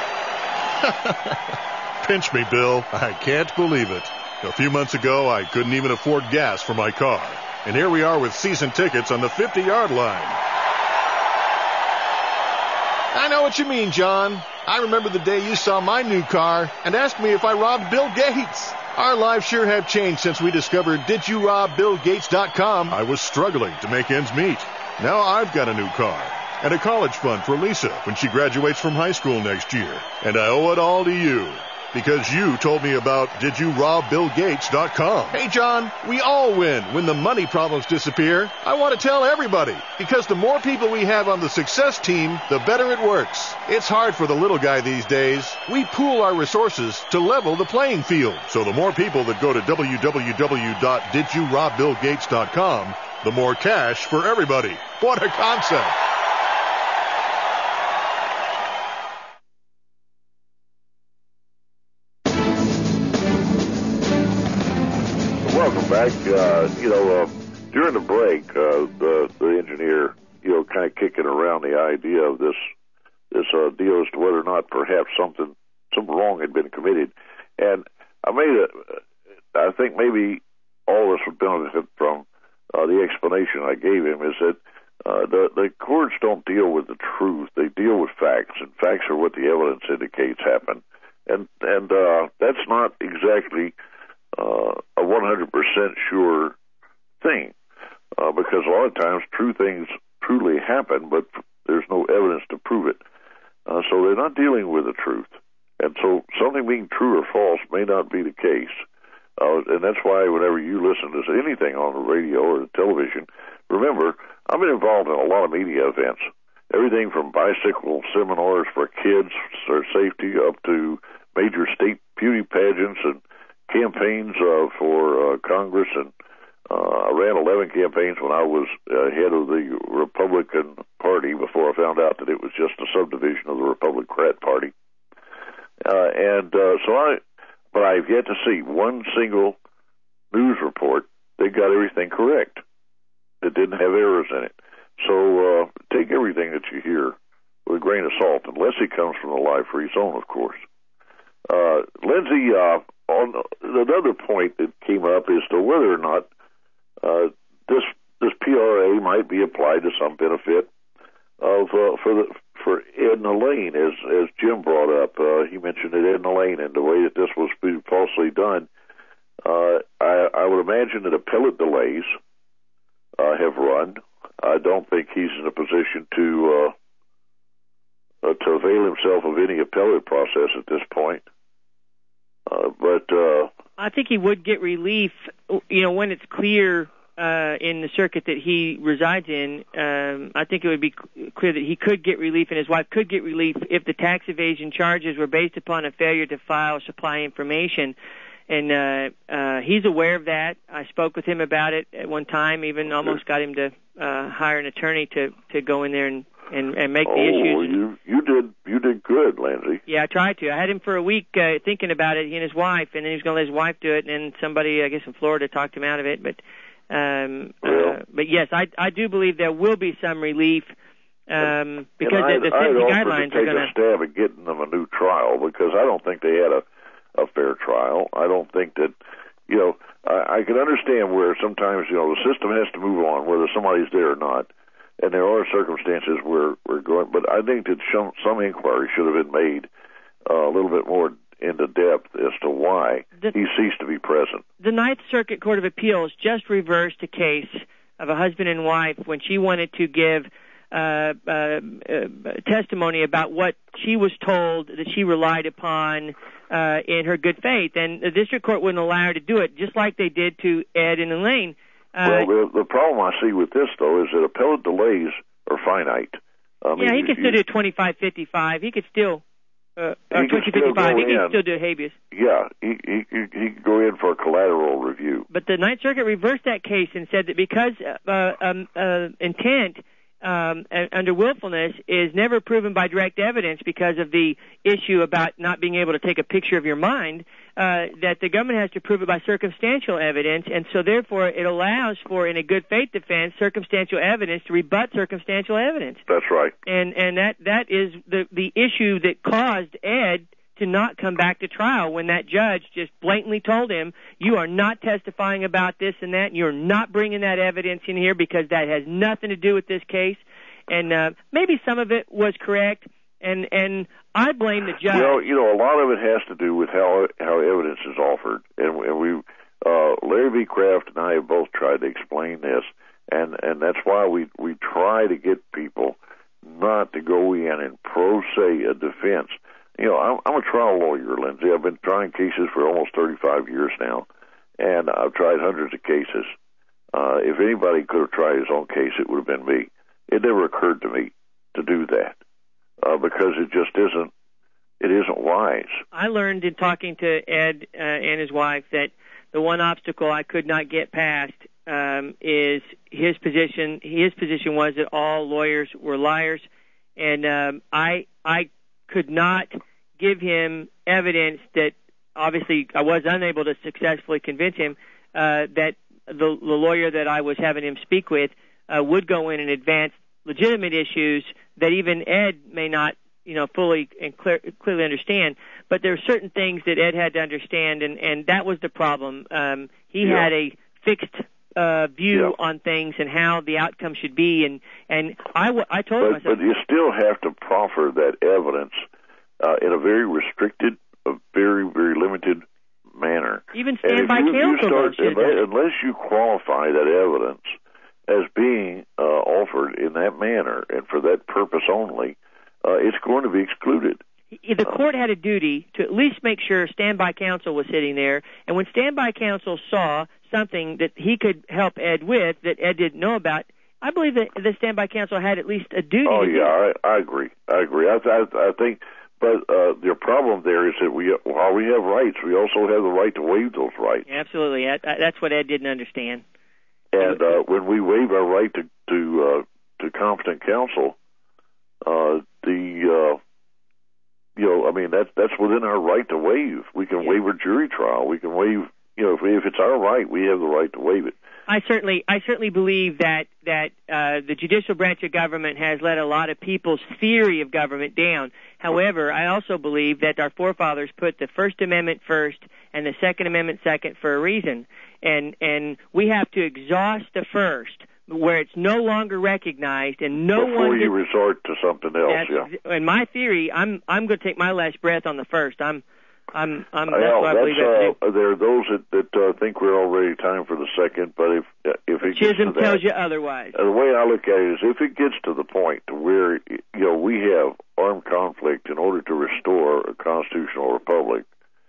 Pinch me, Bill. I can't believe it. A few months ago, I couldn't even afford gas for my car. And here we are with season tickets on the fifty-yard line. I know what you mean, John. I remember the day you saw my new car and asked me if I robbed Bill Gates. Our lives sure have changed since we discovered did you rob bill gates dot com. I was struggling to make ends meet. Now I've got a new car and a college fund for Lisa when she graduates from high school next year. And I owe it all to you, because you told me about did you rob bill gates dot com. Hey, John, we all win when the money problems disappear. I want to tell everybody, because the more people we have on the success team, the better it works. It's hard for the little guy these days. We pool our resources to level the playing field. So the more people that go to w w w dot did you rob bill gates dot com, the more cash for everybody. What a concept. Welcome back. Uh, you know, uh, during the break, uh, the the engineer, you know, kind of kicking around the idea of this this uh, deal as to whether or not perhaps something some wrong had been committed, and I made a. I think maybe all of us would benefit from uh, the explanation I gave him. Is that uh, the the courts don't deal with the truth; they deal with facts, and facts are what the evidence indicates happened, and and uh, that's not exactly Uh, a one hundred percent sure thing, uh, because a lot of times true things truly happen, but there's no evidence to prove it. Uh, so they're not dealing with the truth. And so something being true or false may not be the case. Uh, and that's why whenever you listen to anything on the radio or the television, remember, I've been involved in a lot of media events. Everything from bicycle seminars for kids for safety up to major state beauty pageants and campaigns uh, for uh, Congress, and uh, I ran eleven campaigns when I was uh, head of the Republican Party before I found out that it was just a subdivision of the Republican Party. Uh, and uh, so I, but I've yet to see one single news report that got everything correct, that didn't have errors in it. So uh, take everything that you hear with a grain of salt, unless it comes from the Live Free Zone, of course. Uh, Lindsay, uh, on another point that came up as to whether or not uh, this this P R A might be applied to some benefit of uh, for the for Edna Lane, as as Jim brought up. Uh, he mentioned it, Edna Lane, and the way that this was falsely done. Uh, I, I would imagine that appellate delays uh, have run. I don't think he's in a position to uh, uh, to avail himself of any appellate process at this point. Uh, but uh, I think he would get relief, you know, when it's clear uh, in the circuit that he resides in. Um, I think it would be clear that he could get relief and his wife could get relief if the tax evasion charges were based upon a failure to file or supply information. And uh, uh, he's aware of that. I spoke with him about it at one time, even almost got him to uh, hire an attorney to, to go in there and, and, and make oh, the issues. Well, you you did you did good, Lindsay. Yeah, I tried to. I had him for a week uh, thinking about it, he and his wife, and then he was going to let his wife do it, and then somebody, I guess in Florida, talked him out of it. But um, well, uh, but yes, I I do believe there will be some relief um, because I, the, the sentencing I'd guidelines to are take going a stab at getting them a new trial, because I don't think they had a a fair trial. I don't think that, you know, I, I can understand where sometimes, you know, the system has to move on, whether somebody's there or not, and there are circumstances where we're going, but I think that some, some inquiry should have been made uh, a little bit more into depth as to why the, he ceased to be present. The Ninth Circuit Court of Appeals just reversed a case of a husband and wife when she wanted to give Uh, uh, uh, testimony about what she was told that she relied upon uh, in her good faith, and the district court wouldn't allow her to do it, just like they did to Ed and Elaine. Uh, well, the, the problem I see with this, though, is that appellate delays are finite. I mean, yeah, he you, could still do twenty-five fifty-five. He could still, uh, he twenty fifty-five. He could in. still do habeas. Yeah, he, he, he could go in for a collateral review. But the Ninth Circuit reversed that case and said that because uh, um, uh, intent Um, under willfulness is never proven by direct evidence because of the issue about not being able to take a picture of your mind, uh, that the government has to prove it by circumstantial evidence, and so therefore it allows for, in a good faith defense, circumstantial evidence to rebut circumstantial evidence. That's right. And and that that is the the issue that caused Ed to not come back to trial when that judge just blatantly told him, you are not testifying about this and that, and you're not bringing that evidence in here because that has nothing to do with this case. And uh, maybe some of it was correct, and and I blame the judge. Well, you know, a lot of it has to do with how how evidence is offered. And, and we, uh, Larry B. Kraft and I have both tried to explain this, and, and that's why we, we try to get people not to go in and pro se a defense. You know, I'm, I'm a trial lawyer, Lindsay. I've been trying cases for almost thirty-five years now, and I've tried hundreds of cases. Uh, if anybody could have tried his own case, it would have been me. It never occurred to me to do that uh, because it just isn't. It isn't wise. I learned in talking to Ed uh, and his wife that the one obstacle I could not get past um, is his position. His position was that all lawyers were liars, and um, I I could not give him evidence that obviously I was unable to successfully convince him uh, that the, the lawyer that I was having him speak with uh, would go in and advance legitimate issues that even Ed may not, you know, fully and clear, clearly understand. But there are certain things that Ed had to understand, and, and that was the problem. Um, he yeah. had a fixed uh, view yeah. on things and how the outcome should be, and and I, w- I told but, him, I said, but you still have to proffer that evidence uh, in a very restricted, a very very limited manner. Even standby you, counsel, you start, unless, unless you qualify that evidence as being uh, offered in that manner and for that purpose only, uh, it's going to be excluded. The court had a duty to at least make sure standby counsel was sitting there, and when standby counsel saw something that he could help Ed with that Ed didn't know about, I believe that the standby counsel had at least a duty. Oh, to yeah, I, I agree. I agree. I, I, I think, but uh, the problem there is that we, while we have rights, we also have the right to waive those rights. Absolutely. That's what Ed didn't understand. And uh, when we waive our right to to, uh, to competent counsel, uh, the uh, you know, I mean that's that's within our right to waive. We can yeah. waive a jury trial. We can waive, you know, if, if it's our right, we have the right to waive it. I certainly, I certainly believe that that uh, the judicial branch of government has let a lot of people's theory of government down. However, I also believe that our forefathers put the First Amendment first and the Second Amendment second for a reason. And and we have to exhaust the first, where it's no longer recognized, and no Before one. Before you gets, resort to something else, yeah. In my theory, I'm I'm going to take my last breath on the first. I'm I'm I'm. That's well, what I that's, believe that's uh, there are those that, that uh, think we're already time for the second, but if if it gets Chisholm to that, tells you otherwise. Uh, the way I look at it is, if it gets to the point where you know we have armed conflict in order to restore a constitutional republic,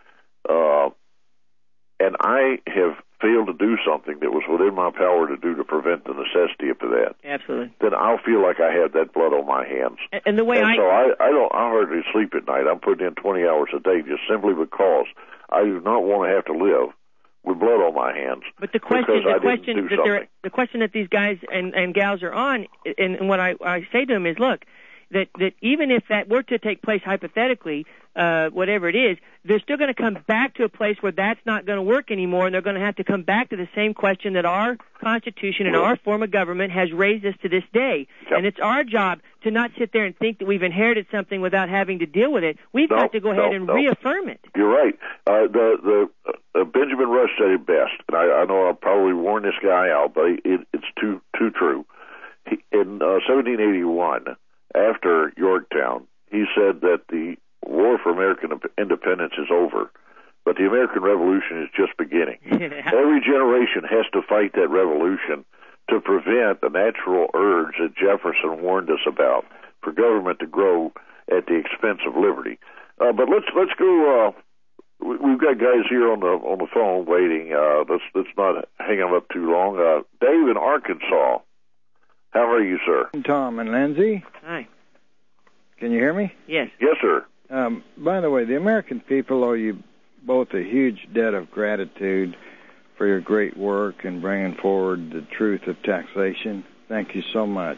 uh, and I have failed to do something that was within my power to do to prevent the necessity of that, absolutely, then I'll feel like I have that blood on my hands. And, and the way and I so I, I don't, I hardly sleep at night. I'm putting in twenty hours a day just simply because I do not want to have to live with blood on my hands. But the question, the question that something. they're, the question that these guys and, and gals are on, and, and what I, I say to them is, look, that that even if that were to take place hypothetically, uh, whatever it is, they're still going to come back to a place where that's not going to work anymore, and they're going to have to come back to the same question that our Constitution and our form of government has raised us to this day. Yep. And it's our job to not sit there and think that we've inherited something without having to deal with it. We've no, got to go ahead no, and no. reaffirm it. You're right. Uh, the the uh, Benjamin Rush said it best, and I, I know I'll probably warn this guy out, but it, it's too too true. He, in uh, seventeen eighty-one, after Yorktown, he said that the war for American independence is over, but the American Revolution is just beginning. Every generation has to fight that revolution to prevent the natural urge that Jefferson warned us about for government to grow at the expense of liberty. Uh, but let's let's go. Uh, we, we've got guys here on the on the phone waiting. Uh, let's let's not hang them up too long. Uh, Dave in Arkansas, how are you, sir? Tom and Lindsay. Hi. Can you hear me? Yes. Yes, sir. Um, by the way, the American people owe you both a huge debt of gratitude for your great work in bringing forward the truth of taxation. Thank you so much.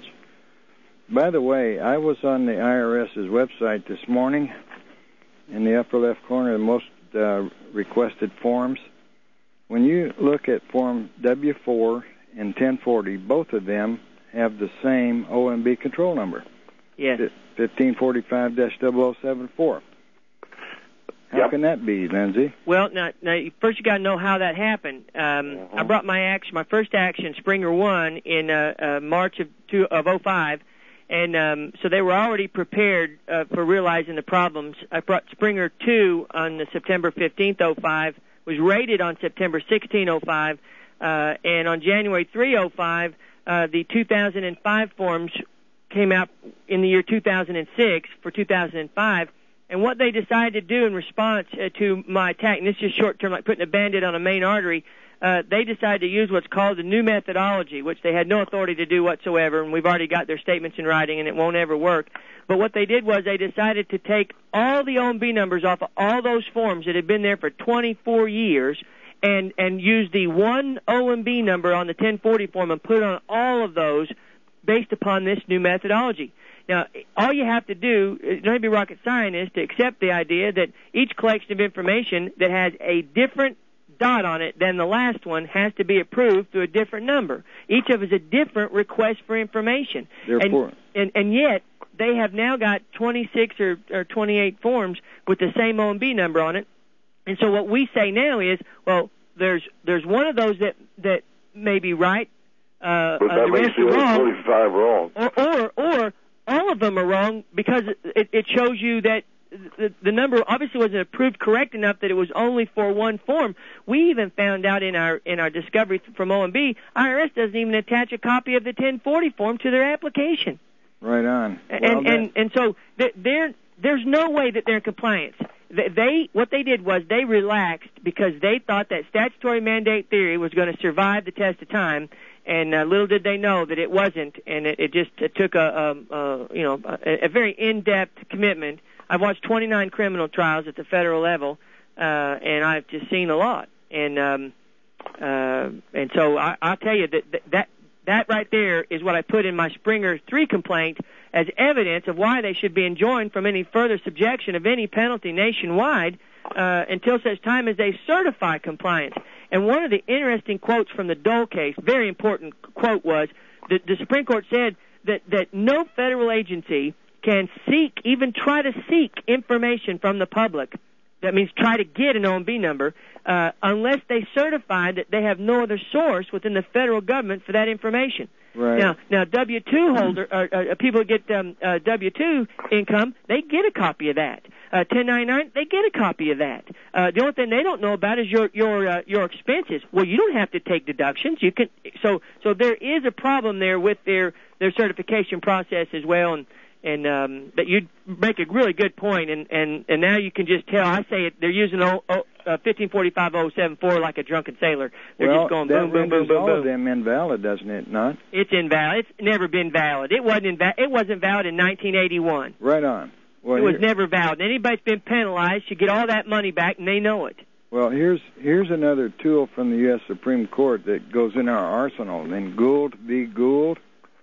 By the way, I was on the IRS's website this morning. In the upper left corner, the most uh, requested forms. When you look at Form W four and ten forty, both of them have the same O M B control number. Yes. fifteen forty-five dash double oh seven four. How yep. can that be, Lindsay? Well, now, now first you got to know how that happened. Um, mm-hmm. I brought my action, my first action, Springer one, in uh, uh, March of two, of oh five, and um, so they were already prepared uh, for realizing the problems. I brought Springer two on the September fifteenth, oh five, was rated on September sixteenth, oh five, uh, and on January third, oh five, uh, the two thousand five forms came out in the year two thousand six for two thousand five. And what they decided to do in response uh, to my attack, and this is short-term, like putting a Band-Aid on a main artery, uh, they decided to use what's called the new methodology, which they had no authority to do whatsoever, and we've already got their statements in writing, and it won't ever work. But what they did was they decided to take all the O M B numbers off of all those forms that had been there for twenty-four years and, and use the one O M B number on the ten forty form and put on all of those based upon this new methodology. Now, all you have to do, you don't have to be rocket scientist to accept the idea that each collection of information that has a different dot on it than the last one has to be approved through a different number. Each of us a different request for information. Therefore, and, and, and yet, they have now got twenty-six or, or twenty-eight forms with the same O M B number on it. And so what we say now is, well, there's there's one of those that, that may be right. Uh, but that uh, the makes rest the are other wrong. forty-five wrong. Or, or, or all of them are wrong because it, it shows you that the, the number obviously wasn't approved correct enough that it was only for one form. We even found out in our in our discovery from O M B, I R S doesn't even attach a copy of the ten forty form to their application. Right on. And well, and, and so there there's no way that they're in compliance. They what they did was they relaxed because they thought that statutory mandate theory was going to survive the test of time. And uh, little did they know that it wasn't, and it, it just it took a, a, a you know a, a very in-depth commitment. I've watched twenty-nine criminal trials at the federal level, uh, and I've just seen a lot. And um, uh, and so I, I'll tell you that that that right there is what I put in my Springer three complaint as evidence of why they should be enjoined from any further subjection of any penalty nationwide uh, until such time as they certify compliance. And one of the interesting quotes from the Dole case, very important quote, was that the Supreme Court said that, that no federal agency can seek, even try to seek information from the public that means try to get an O M B number, uh, unless they certify that they have no other source within the federal government for that information. Right. Now, now W two holder, or, uh, people who get um, uh, W two income, they get a copy of that. Uh, ten ninety-nine, they get a copy of that. Uh, the only thing they don't know about is your your uh, your expenses. Well, you don't have to take deductions. You can. So so there is a problem there with their their certification process as well, and and um, that you make a really good point, and, and, and now you can just tell. I say it. They're using o, o, uh, fifteen forty-five oh seven four like a drunken sailor. They're well, just going that boom, boom, boom, boom, all boom. of them invalid, doesn't it? Not. It's invalid. It's never been valid. It wasn't inva- It wasn't valid in nineteen eighty-one. Right on. Well, it was here, never valid. Anybody that's been penalized should get all that money back, and they know it. Well, here's here's another tool from the U S Supreme Court that goes in our arsenal. In Gould v. Gould,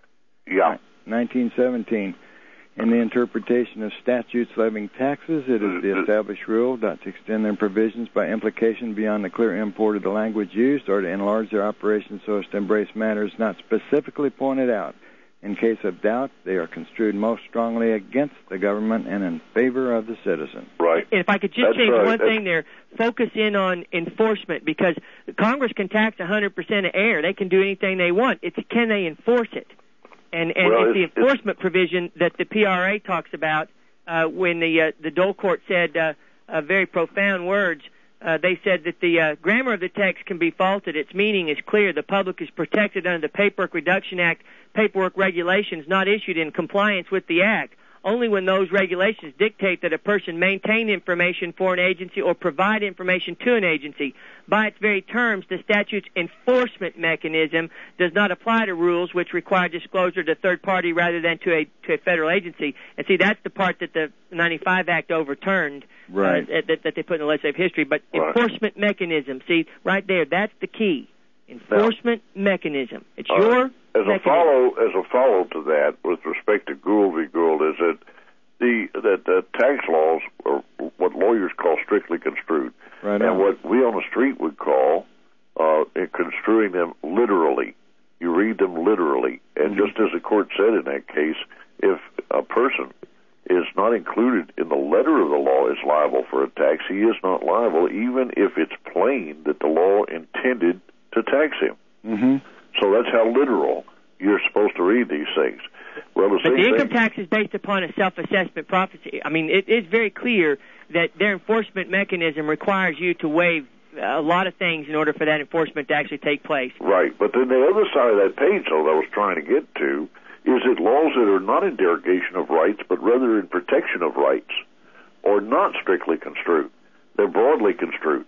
yeah, nineteen seventeen. In the interpretation of statutes levying taxes, it is the established rule not to extend their provisions by implication beyond the clear import of the language used or to enlarge their operations so as to embrace matters not specifically pointed out. In case of doubt, they are construed most strongly against the government and in favor of the citizen. Right. And if I could just That's change right. one That's... thing there, focus in on enforcement, because Congress can tax one hundred percent of air. They can do anything they want. It's can they enforce it? And, and well, it's the it's, enforcement it's... provision that the P R A talks about uh, when the uh, the Dole Court said uh, uh, very profound words. Uh, they said that the uh, grammar of the text can be faulted. Its meaning is clear. The public is protected under the Paperwork Reduction Act, paperwork regulations not issued in compliance with the Act. Only when those regulations dictate that a person maintain information for an agency or provide information to an agency. By its very terms, the statute's enforcement mechanism does not apply to rules which require disclosure to a third party rather than to a to a federal agency. And see, that's the part that the ninety-five Act overturned, right? Uh, that, that they put in the legislative history. But right. enforcement mechanism, see, right there, that's the key. Enforcement now, mechanism. It's uh, your as mechanism. a follow as a follow to that, with respect to Gould v. Gould, is that the that the tax laws are what lawyers call strictly construed, right and on. what we on the street would call uh, construing them literally. You read them literally, and mm-hmm. just as the court said in that case, if a person is not included in the letter of the law is liable for a tax, he is not liable, even if it's plain that the law intended to tax him. Mm-hmm. So that's how literal you're supposed to read these things. Well, the but same the income thing, tax is based upon a self-assessment prophecy. I mean, it is very clear that their enforcement mechanism requires you to waive a lot of things in order for that enforcement to actually take place. right. But then the other side of that page, though, that I was trying to get to, is that laws that are not in derogation of rights, but rather in protection of rights, are not strictly construed. They're broadly construed.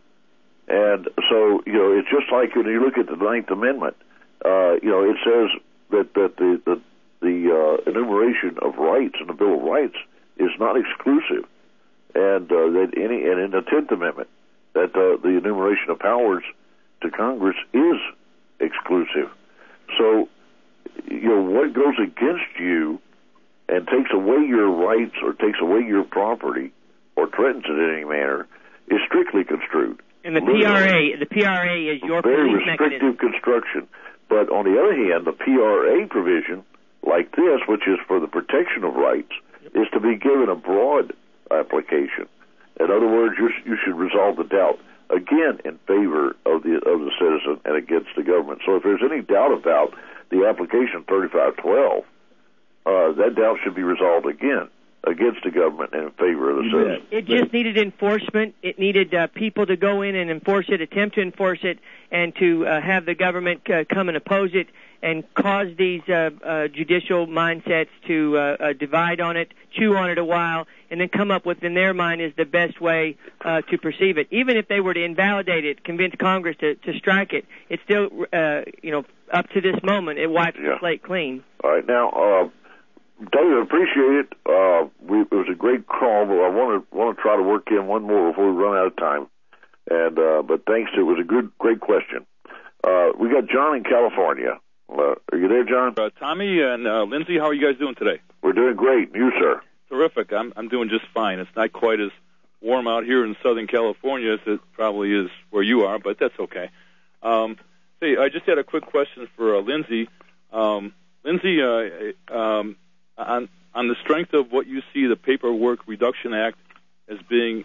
And so, you know, it's just like when you look at the Ninth Amendment, uh, you know, it says that, that the, the, the uh, enumeration of rights in the Bill of Rights is not exclusive. And uh, that any, and in the Tenth Amendment, that uh, the enumeration of powers to Congress is exclusive. So, you know, what goes against you and takes away your rights or takes away your property or threatens it in any manner is strictly construed. And the P R A, the P R A is your very police restrictive mechanism. construction. But on the other hand, the P R A provision, like this, which is for the protection of rights, is to be given a broad application. In other words, you, you should resolve the doubt again in favor of the of the citizen and against the government. So if there's any doubt about the application thirty-five twelve, uh, that doubt should be resolved again against the government and in favor of the citizen. It just needed enforcement. It needed uh, people to go in and enforce it, attempt to enforce it, and to uh, have the government uh, come and oppose it and cause these uh, uh, judicial mindsets to uh, uh, divide on it, chew on it a while, and then come up with, in their mind, is the best way uh, to perceive it. Even if they were to invalidate it, convince Congress to, to strike it, it's still, uh, you know, up to this moment, it wipes Yeah. the slate clean. All right, now, uh, David, I appreciate it. Uh, we, it was a great call, but I want to want to try to work in one more before we run out of time. And uh, but thanks, it was a good, great question. Uh, we got John in California. Uh, are you there, John? Uh, Tommy and uh, Lindsay, how are you guys doing today? We're doing great. You, sir? Terrific. I'm I'm doing just fine. It's not quite as warm out here in Southern California as it probably is where you are, but that's okay. Um, hey, I just had a quick question for uh, Lindsay. Um, Lindsay, uh, um, on on the strength of what you see the Paperwork Reduction Act as being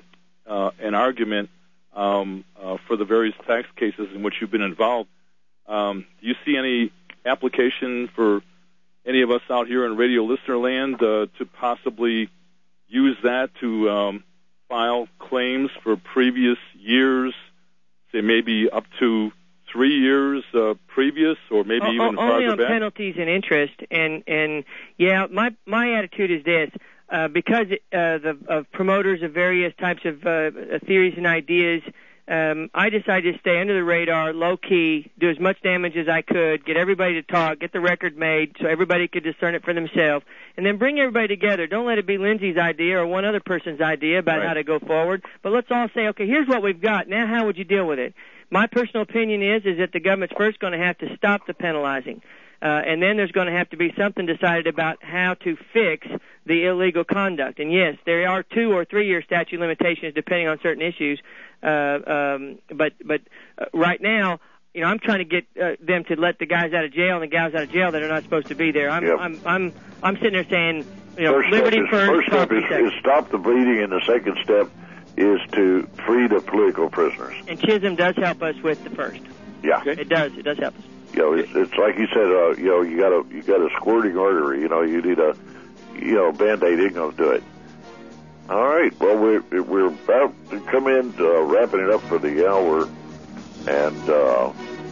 uh, an argument um, uh, for the various tax cases in which you've been involved. Um, do you see any application for any of us out here in radio listener land uh, to possibly use that to um, file claims for previous years, say maybe up to three years uh, previous, or maybe o- even only farther on back? penalties and interest. And and yeah, my my attitude is this: uh, because uh, the of promoters of various types of uh, theories and ideas. Um, I decided to stay under the radar, low key, do as much damage as I could, get everybody to talk, get the record made so everybody could discern it for themselves, and then bring everybody together. Don't let it be Lindsay's idea or one other person's idea about Right. how to go forward, but let's all say, okay, here's what we've got. Now how would you deal with it? My personal opinion is is that the government's first going to have to stop the penalizing. Uh, and then there's going to have to be something decided about how to fix the illegal conduct. And yes, there are two or three year statute limitations depending on certain issues. Uh, um, but but uh, right now, you know, I'm trying to get uh, them to let the guys out of jail and the gals out of jail that are not supposed to be there. I'm Yep. I'm I'm I'm sitting there saying, you know, First liberty step is, first, first step property is, second. is stop the bleeding, and the second step is to free the political prisoners. And Chisholm does help us with the first. Yeah. It does. It does help us. You know, it's, it's like you said. Uh, you know, you got a you got a squirting artery. You know, you need a you know Band-Aid ain't gonna do it. All right. Well, we're we're about to come in, uh, wrapping it up for the hour, and uh,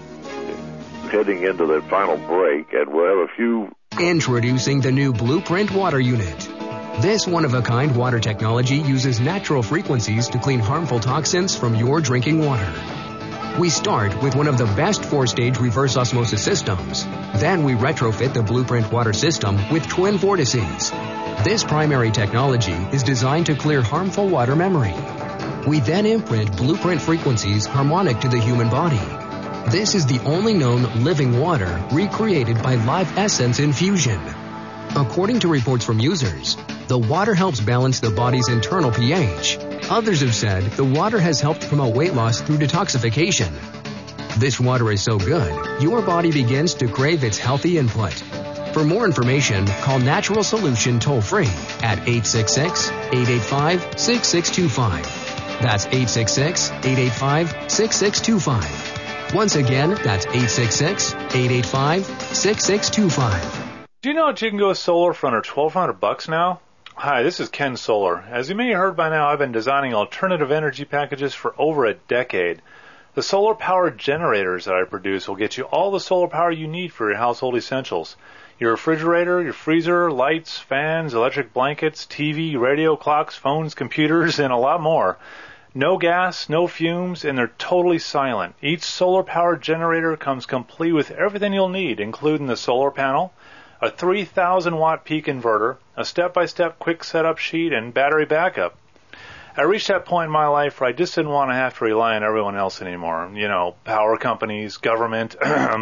heading into that final break, and we'll have a few. Introducing the new Blueprint Water Unit. This one-of-a-kind water technology uses natural frequencies to clean harmful toxins from your drinking water. We start with one of the best four-stage reverse osmosis systems. Then we retrofit the Blueprint water system with twin vortices. This primary technology is designed to clear harmful water memory. We then imprint Blueprint frequencies harmonic to the human body. This is the only known living water recreated by Live Essence infusion. According to reports from users, the water helps balance the body's internal pH. Others have said the water has helped promote weight loss through detoxification. This water is so good, your body begins to crave its healthy input. For more information, call Natural Solution toll-free at eight six six, eight eight five, six six two five. That's eight six six, eight eight five, six six two five. Once again, that's eight six six, eight eight five, six six two five. Do you know that you can go solar for under twelve hundred bucks now? Hi, this is Ken Solar. As you may have heard by now, I've been designing alternative energy packages for over a decade. The solar-powered generators that I produce will get you all the solar power you need for your household essentials. Your refrigerator, your freezer, lights, fans, electric blankets, T V, radio, clocks, phones, computers, and a lot more. No gas, no fumes, and they're totally silent. Each solar-powered generator comes complete with everything you'll need, including the solar panel, a three thousand watt peak inverter, a step-by-step quick setup sheet, and battery backup. I reached that point in my life where I just didn't want to have to rely on everyone else anymore. You know, power companies, government.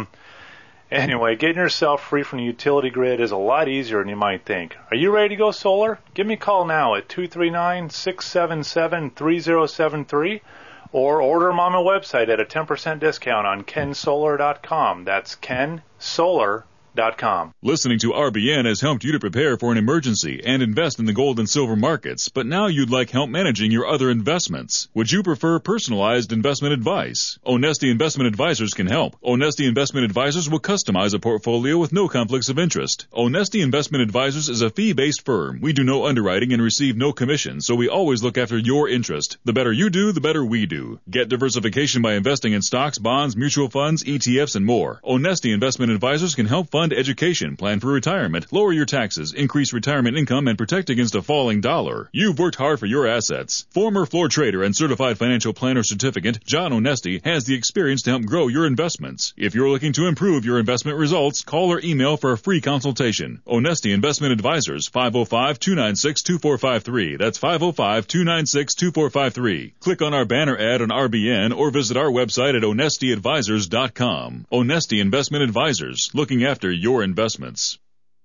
Anyway, getting yourself free from the utility grid is a lot easier than you might think. Are you ready to go solar? Give me a call now at two three nine, six seven seven, three zero seven three or order them on my website at a ten percent discount on ken solar dot com. That's ken solar dot com. Listening to R B N has helped you to prepare for an emergency and invest in the gold and silver markets, but now you'd like help managing your other investments. Would you prefer personalized investment advice? Onesti Investment Advisors can help. Onesti Investment Advisors will customize a portfolio with no conflicts of interest. Onesti Investment Advisors is a fee-based firm. We do no underwriting and receive no commission, so we always look after your interest. The better you do, the better we do. Get diversification by investing in stocks, bonds, mutual funds, E T Fs, and more. Onesti Investment Advisors can help fund education, plan for retirement, lower your taxes, increase retirement income, and protect against a falling dollar. You've worked hard for your assets. Former floor trader and certified financial planner certificate, John Onesti, has the experience to help grow your investments. If you're looking to improve your investment results, call or email for a free consultation. Onesti Investment Advisors, five oh five, two nine six, two four five three. That's five oh five, two nine six, two four five three. Click on our banner ad on R B N or visit our website at onesti advisors dot com. Onesti Investment Advisors, looking after your investments.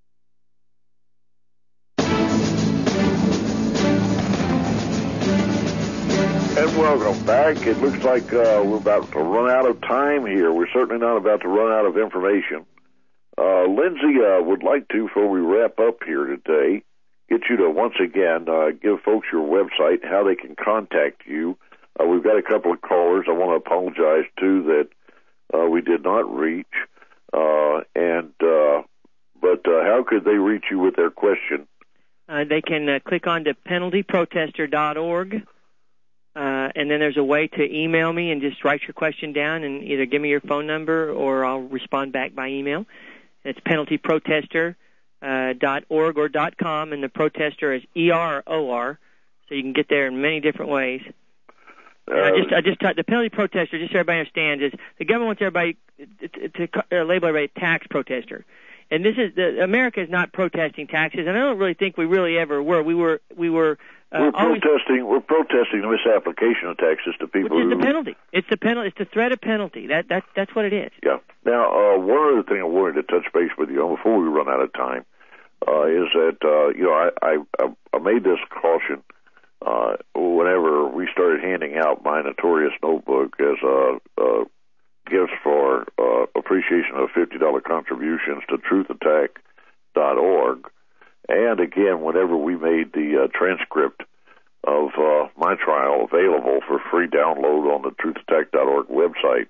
And welcome back. It looks like uh, we're about to run out of time here. We're certainly not about to run out of information. Uh, Lindsay uh, would like to, before we wrap up here today, get you to once again uh, give folks your website, how they can contact you. Uh, we've got a couple of callers. I want to apologize too that uh, we did not reach. Uh, and uh, but uh, how could they reach you with their question? Uh, they can uh, click on to penalty protester dot org. Uh, and then there's a way to email me and just write your question down and either give me your phone number or I'll respond back by email. It's penalty protester dot org or .com, and the protester is E R O R, so you can get there in many different ways. Uh, I just, I just, the penalty protester, just so everybody understands, is the government wants everybody to, to, to label everybody a tax protester. And this is the America is not protesting taxes, and I don't really think we really ever were. We were, we were. Uh, we're always, protesting. We're protesting the misapplication of taxes to people. Which is who, the penalty. It's the penalty. It's the threat of penalty. That that that's what it is. Yeah. Now, uh, one other thing I wanted to touch base with you on before we run out of time uh, is that uh, you know I, I I made this caution uh, whenever we started handing out my notorious notebook as a. a gifts for uh, appreciation of fifty dollars contributions to truth attack dot org. And again, whenever we made the uh, transcript of uh, my trial available for free download on the truth attack dot org website,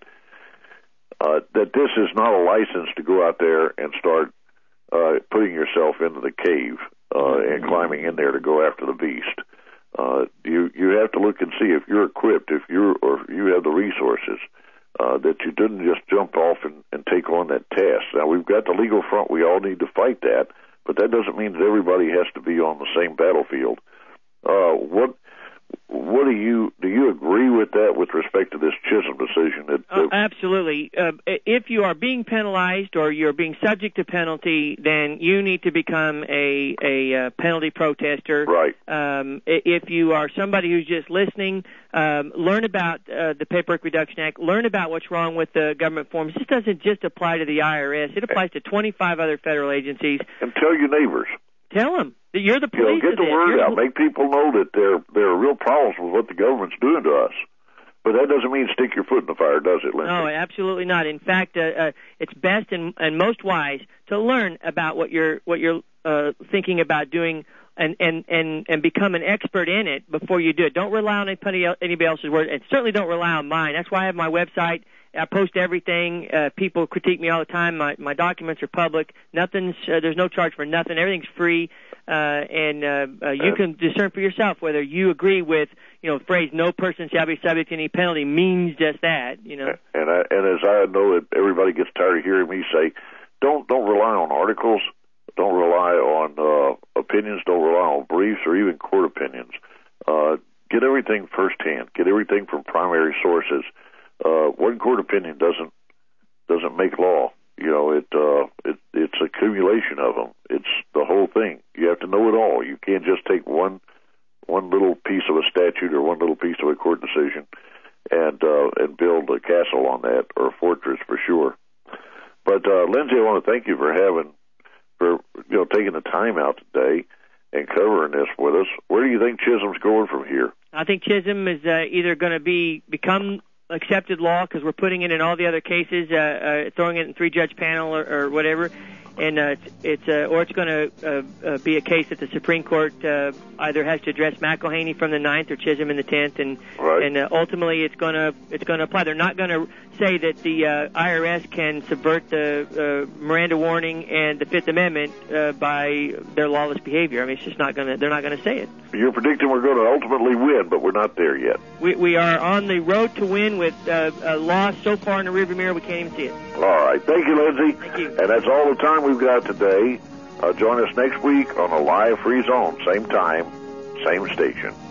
uh, that this is not a license to go out there and start uh, putting yourself into the cave uh, and climbing in there to go after the beast. Uh, you you have to look and see if you're equipped, if you're or if you have the resources. Uh, that you didn't just jump off and, and take on that task. Now, we've got the legal front. We all need to fight that, but that doesn't mean that everybody has to be on the same battlefield. Uh, what what do you do you agree with that with respect to this Chisholm decision? That, uh, oh, absolutely. Uh, if you are being penalized or you're being subject to penalty, then you need to become a a uh, penalty protester. Right. Um, if you are somebody who's just listening, um, learn about uh, the Paperwork Reduction Act. Learn about what's wrong with the government forms. This doesn't just apply to the I R S. It applies to twenty-five other federal agencies. And tell your neighbors. Tell them. You're the police. You know, get the word out. Make people know that there there are real problems with what the government's doing to us. But that doesn't mean stick your foot in the fire, does it, Lindsay? No, absolutely not. In fact, uh, uh, it's best and, and most wise to learn about what you're what you're uh, thinking about doing and, and, and, and become an expert in it before you do it. Don't rely on anybody, anybody else's word, and certainly don't rely on mine. That's why I have my website. I post everything. Uh, people critique me all the time. My my documents are public. Nothing's uh, there's no charge for nothing. Everything's free, uh, and uh, uh, you can discern for yourself whether you agree with you know the phrase "no person shall be subject to any penalty" means just that. You know. And I, and as I know that everybody gets tired of hearing me say, don't don't rely on articles, don't rely on uh, opinions, don't rely on briefs or even court opinions. Uh, get everything firsthand. Get everything from primary sources. Uh, one court opinion doesn't doesn't make law. You know, it uh, it it's accumulation of them. It's the whole thing. You have to know it all. You can't just take one one little piece of a statute or one little piece of a court decision and uh, and build a castle on that or a fortress for sure. But uh, Lindsay, I want to thank you for having for you know taking the time out today and covering this with us. Where do you think Chisholm's going from here? I think Chisholm is uh, either going to be become accepted law because we're putting it in all the other cases, uh, uh, throwing it in three-judge panel or, or whatever, and uh, it's, it's uh, or it's going to uh, uh, be a case that the Supreme Court uh, either has to address McElhaney from the ninth or Chisholm in the tenth, and right. and uh, ultimately it's going to it's going to apply. They're not going to say that the uh, I R S can subvert the uh, Miranda warning and the Fifth Amendment uh, by their lawless behavior. I mean, it's just not going to. They're not going to say it. You're predicting we're going to ultimately win, but we're not there yet. We we are on the road to win with uh, a loss so far in the rearview mirror we can't even see it. All right, thank you, Lindsay. Thank you. And that's all the time we've got today. Uh, join us next week on a live free zone, same time, same station.